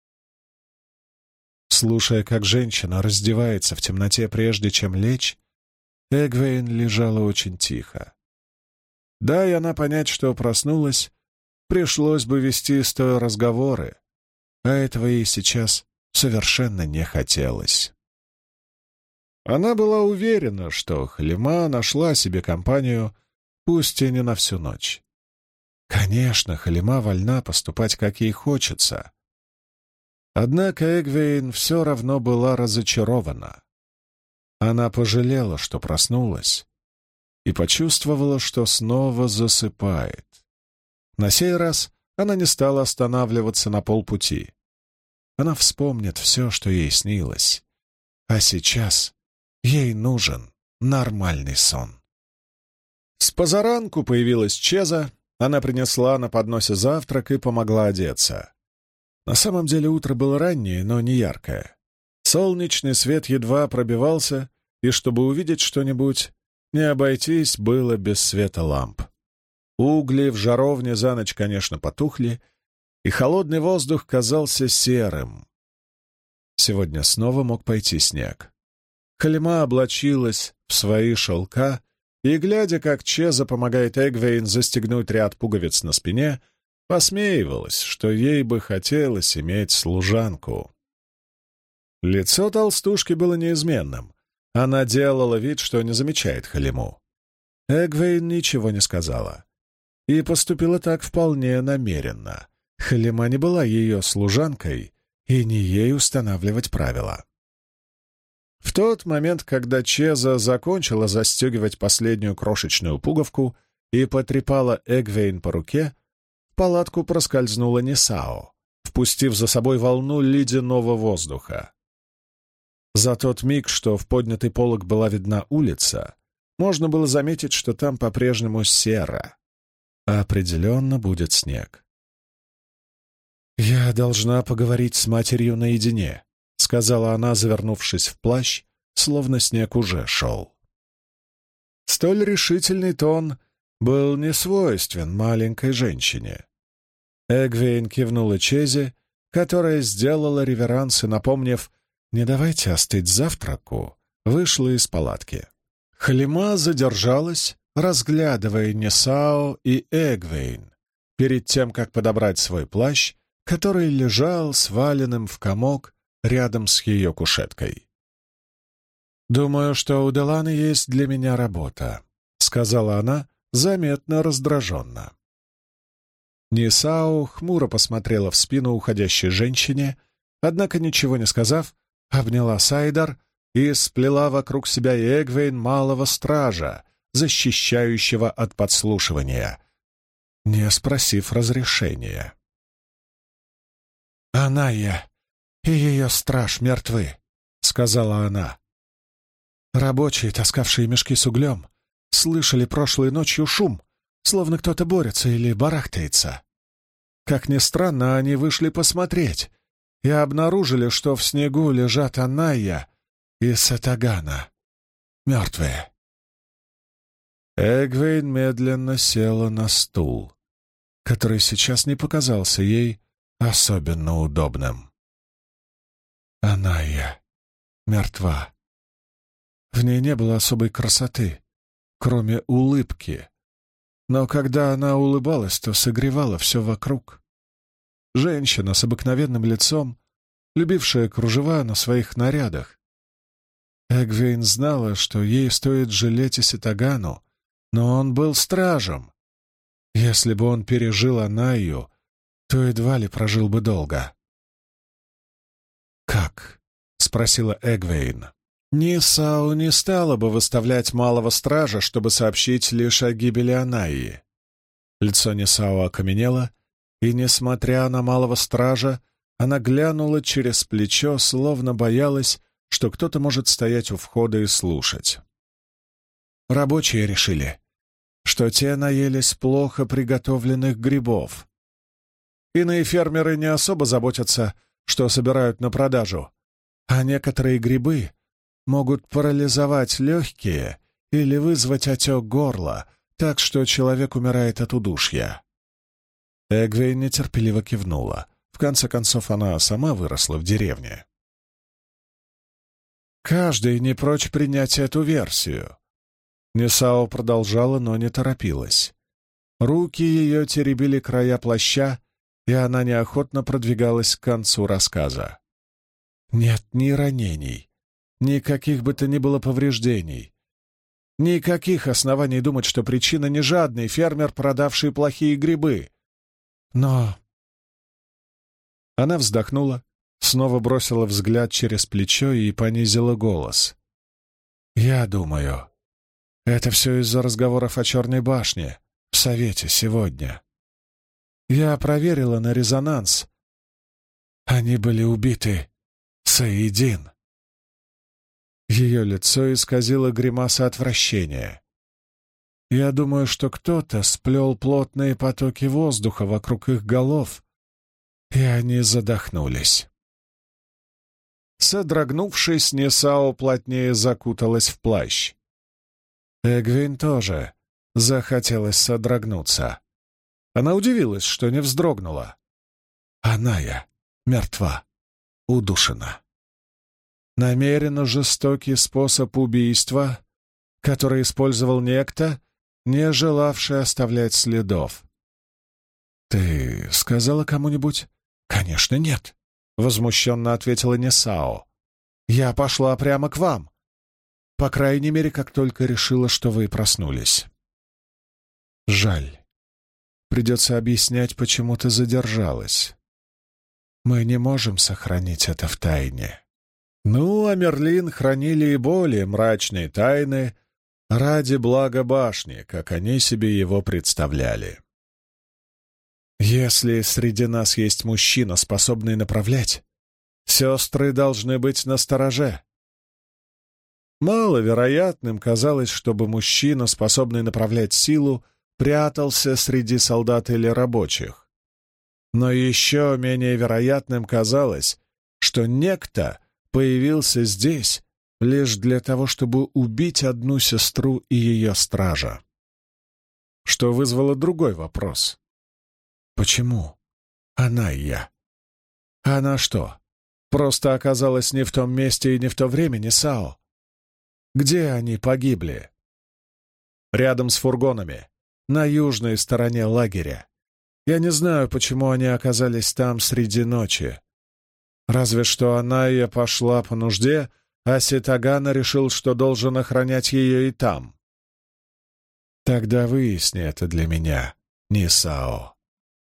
Speaker 1: Слушая, как женщина раздевается в темноте, прежде чем лечь, Эгвейн лежала очень тихо. Дай она понять, что проснулась, пришлось бы вести стоя разговоры, а этого ей сейчас совершенно не хотелось. Она была уверена, что Халима нашла себе компанию, пусть и не на всю ночь. Конечно, Халима вольна поступать, как ей хочется. Однако Эгвейн все равно была разочарована. Она пожалела, что проснулась, и почувствовала, что снова засыпает. На сей раз она не стала останавливаться на полпути. Она вспомнит все, что ей снилось. А сейчас ей нужен нормальный сон. С позаранку появилась Чеза, она принесла на подносе завтрак и помогла одеться. На самом деле утро было раннее, но не яркое. Солнечный свет едва пробивался, и чтобы увидеть что-нибудь, не обойтись было без света ламп. Угли в жаровне за ночь, конечно, потухли, и холодный воздух казался серым. Сегодня снова мог пойти снег. Халима облачилась в свои шелка и, глядя, как Чеза помогает Эгвейн застегнуть ряд пуговиц на спине, посмеивалась, что ей бы хотелось иметь служанку. Лицо толстушки было неизменным. Она делала вид, что не замечает Халиму. Эгвейн ничего не сказала. И поступила так вполне намеренно. Халима не была ее служанкой, и не ей устанавливать правила. В тот момент, когда Чеза закончила застегивать последнюю крошечную пуговку и потрепала Эгвейн по руке, в палатку проскользнула Нисао, впустив за собой волну ледяного воздуха. За тот миг, что в поднятый полог была видна улица, можно было заметить, что там по-прежнему серо. Определенно будет снег. «Я должна поговорить с матерью наедине», — сказала она, завернувшись в плащ, словно снег уже шел. Столь решительный тон был не свойствен маленькой женщине. Эгвейн кивнула Чезе, которая сделала реверанс и, напомнив «не давайте остыть завтраку», вышла из палатки. Халима задержалась, разглядывая Нисао и Эгвейн, перед тем, как подобрать свой плащ, который лежал сваленным в комок рядом с ее кушеткой. «Думаю, что у Деланы есть для меня работа», — сказала она, заметно раздраженно. Нисао хмуро посмотрела в спину уходящей женщине, однако, ничего не сказав, обняла Сайдар и сплела вокруг себя Эгвейн малого стража, защищающего от подслушивания, не спросив разрешения. «Аная и ее страж мертвы», — сказала она. «Рабочие, таскавшие мешки с углем, слышали прошлой ночью шум, словно кто-то борется или барахтается. Как ни странно, они вышли посмотреть и обнаружили, что в снегу лежат Аная и Сатагана, мертвые». Эгвейн медленно села на стул, который сейчас не показался ей особенно удобным. Аная мертва. В ней не было особой красоты, кроме улыбки, но когда она улыбалась, то согревала все вокруг. Женщина с обыкновенным лицом, любившая кружева на своих нарядах. Эгвейн знала, что ей стоит жалеть Иситагану, но он был стражем. Если бы он пережил Анаю, то едва ли прожил бы долго. «Как?» — спросила Эгвейн. Нисао не стала бы выставлять малого стража, чтобы сообщить лишь о гибели Анаи. Лицо Нисао окаменело, и, несмотря на малого стража, она глянула через плечо, словно боялась, что кто-то может стоять у входа и слушать. Рабочие решили, что те наелись плохо приготовленных грибов. Иные фермеры не особо заботятся, что собирают на продажу, а некоторые грибы могут парализовать легкие или вызвать отек горла, так что человек умирает от удушья. Эгвейн нетерпеливо кивнула. В конце концов, она сама выросла в деревне. Каждый не прочь принять эту версию. Нисао продолжала, но не торопилась. Руки ее теребили края плаща, и она неохотно продвигалась к концу рассказа. Нет ни ранений, никаких бы то ни было повреждений, никаких оснований думать, что причина не жадный фермер, продавший плохие грибы. Но... Она вздохнула, снова бросила взгляд через плечо и понизила голос. «Я думаю, это все из-за разговоров о Черной башне в Совете сегодня. Я проверила на резонанс. Они были убиты соедин». Ее лицо исказило гримаса отвращения. Я думаю, что кто-то сплел плотные потоки воздуха вокруг их голов, и они задохнулись. Содрогнувшись, Нисао плотнее закуталась в плащ. Эгвейн тоже захотелось содрогнуться. Она удивилась, что не вздрогнула. Аная мертва, удушена. Намеренно жестокий способ убийства, который использовал некто, не желавший оставлять следов. «Ты сказала кому-нибудь?» «Конечно, нет», — возмущенно ответила Нисао. «Я пошла прямо к вам». По крайней мере, как только решила, что вы проснулись. Жаль. Придется объяснять, почему ты задержалась. Мы не можем сохранить это в тайне. Ну, а Мерлин хранили и более мрачные тайны ради блага башни, как они себе его представляли. Если среди нас есть мужчина, способный направлять, сестры должны быть настороже. Маловероятным казалось, чтобы мужчина, способный направлять силу, прятался среди солдат или рабочих. Но еще менее вероятным казалось, что некто появился здесь лишь для того, чтобы убить одну сестру и ее стража. Что вызвало другой вопрос. Почему она и я? Она что, просто оказалась не в том месте и не в то время, не Сао? Где они погибли? Рядом с фургонами, на южной стороне лагеря. Я не знаю, почему они оказались там среди ночи. Разве что Анайя пошла по нужде, а Ситагана решил, что должен охранять ее и там. Тогда выясни это для меня, Нисао.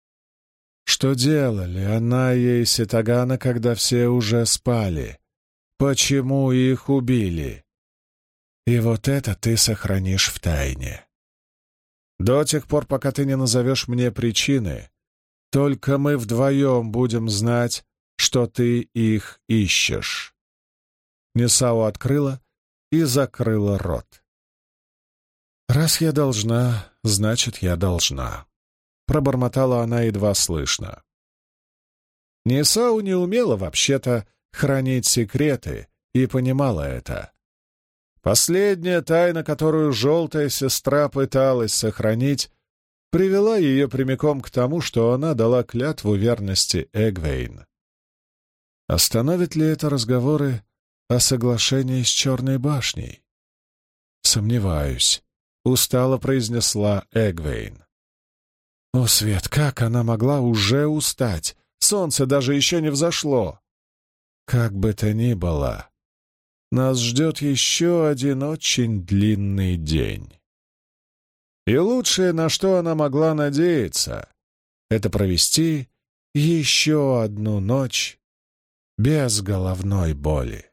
Speaker 1: Что делали Анайя и Ситагана, когда все уже спали? Почему их убили? И вот это ты сохранишь в тайне. До тех пор, пока ты не назовешь мне причины, только мы вдвоем будем знать, что ты их ищешь. Нисао открыла и закрыла рот. «Раз я должна, значит, я должна», — пробормотала она едва слышно. Нисао не умела вообще-то хранить секреты и понимала это. Последняя тайна, которую желтая сестра пыталась сохранить, привела ее прямиком к тому, что она дала клятву верности Эгвейн. Остановит ли это разговоры о соглашении с Черной башней? Сомневаюсь, — устало произнесла Эгвейн. О, Свет, как она могла уже устать? Солнце даже еще не взошло. Как бы то ни было, нас ждет еще один очень длинный день. И лучшее, на что она могла надеяться, это провести еще одну ночь без головной боли.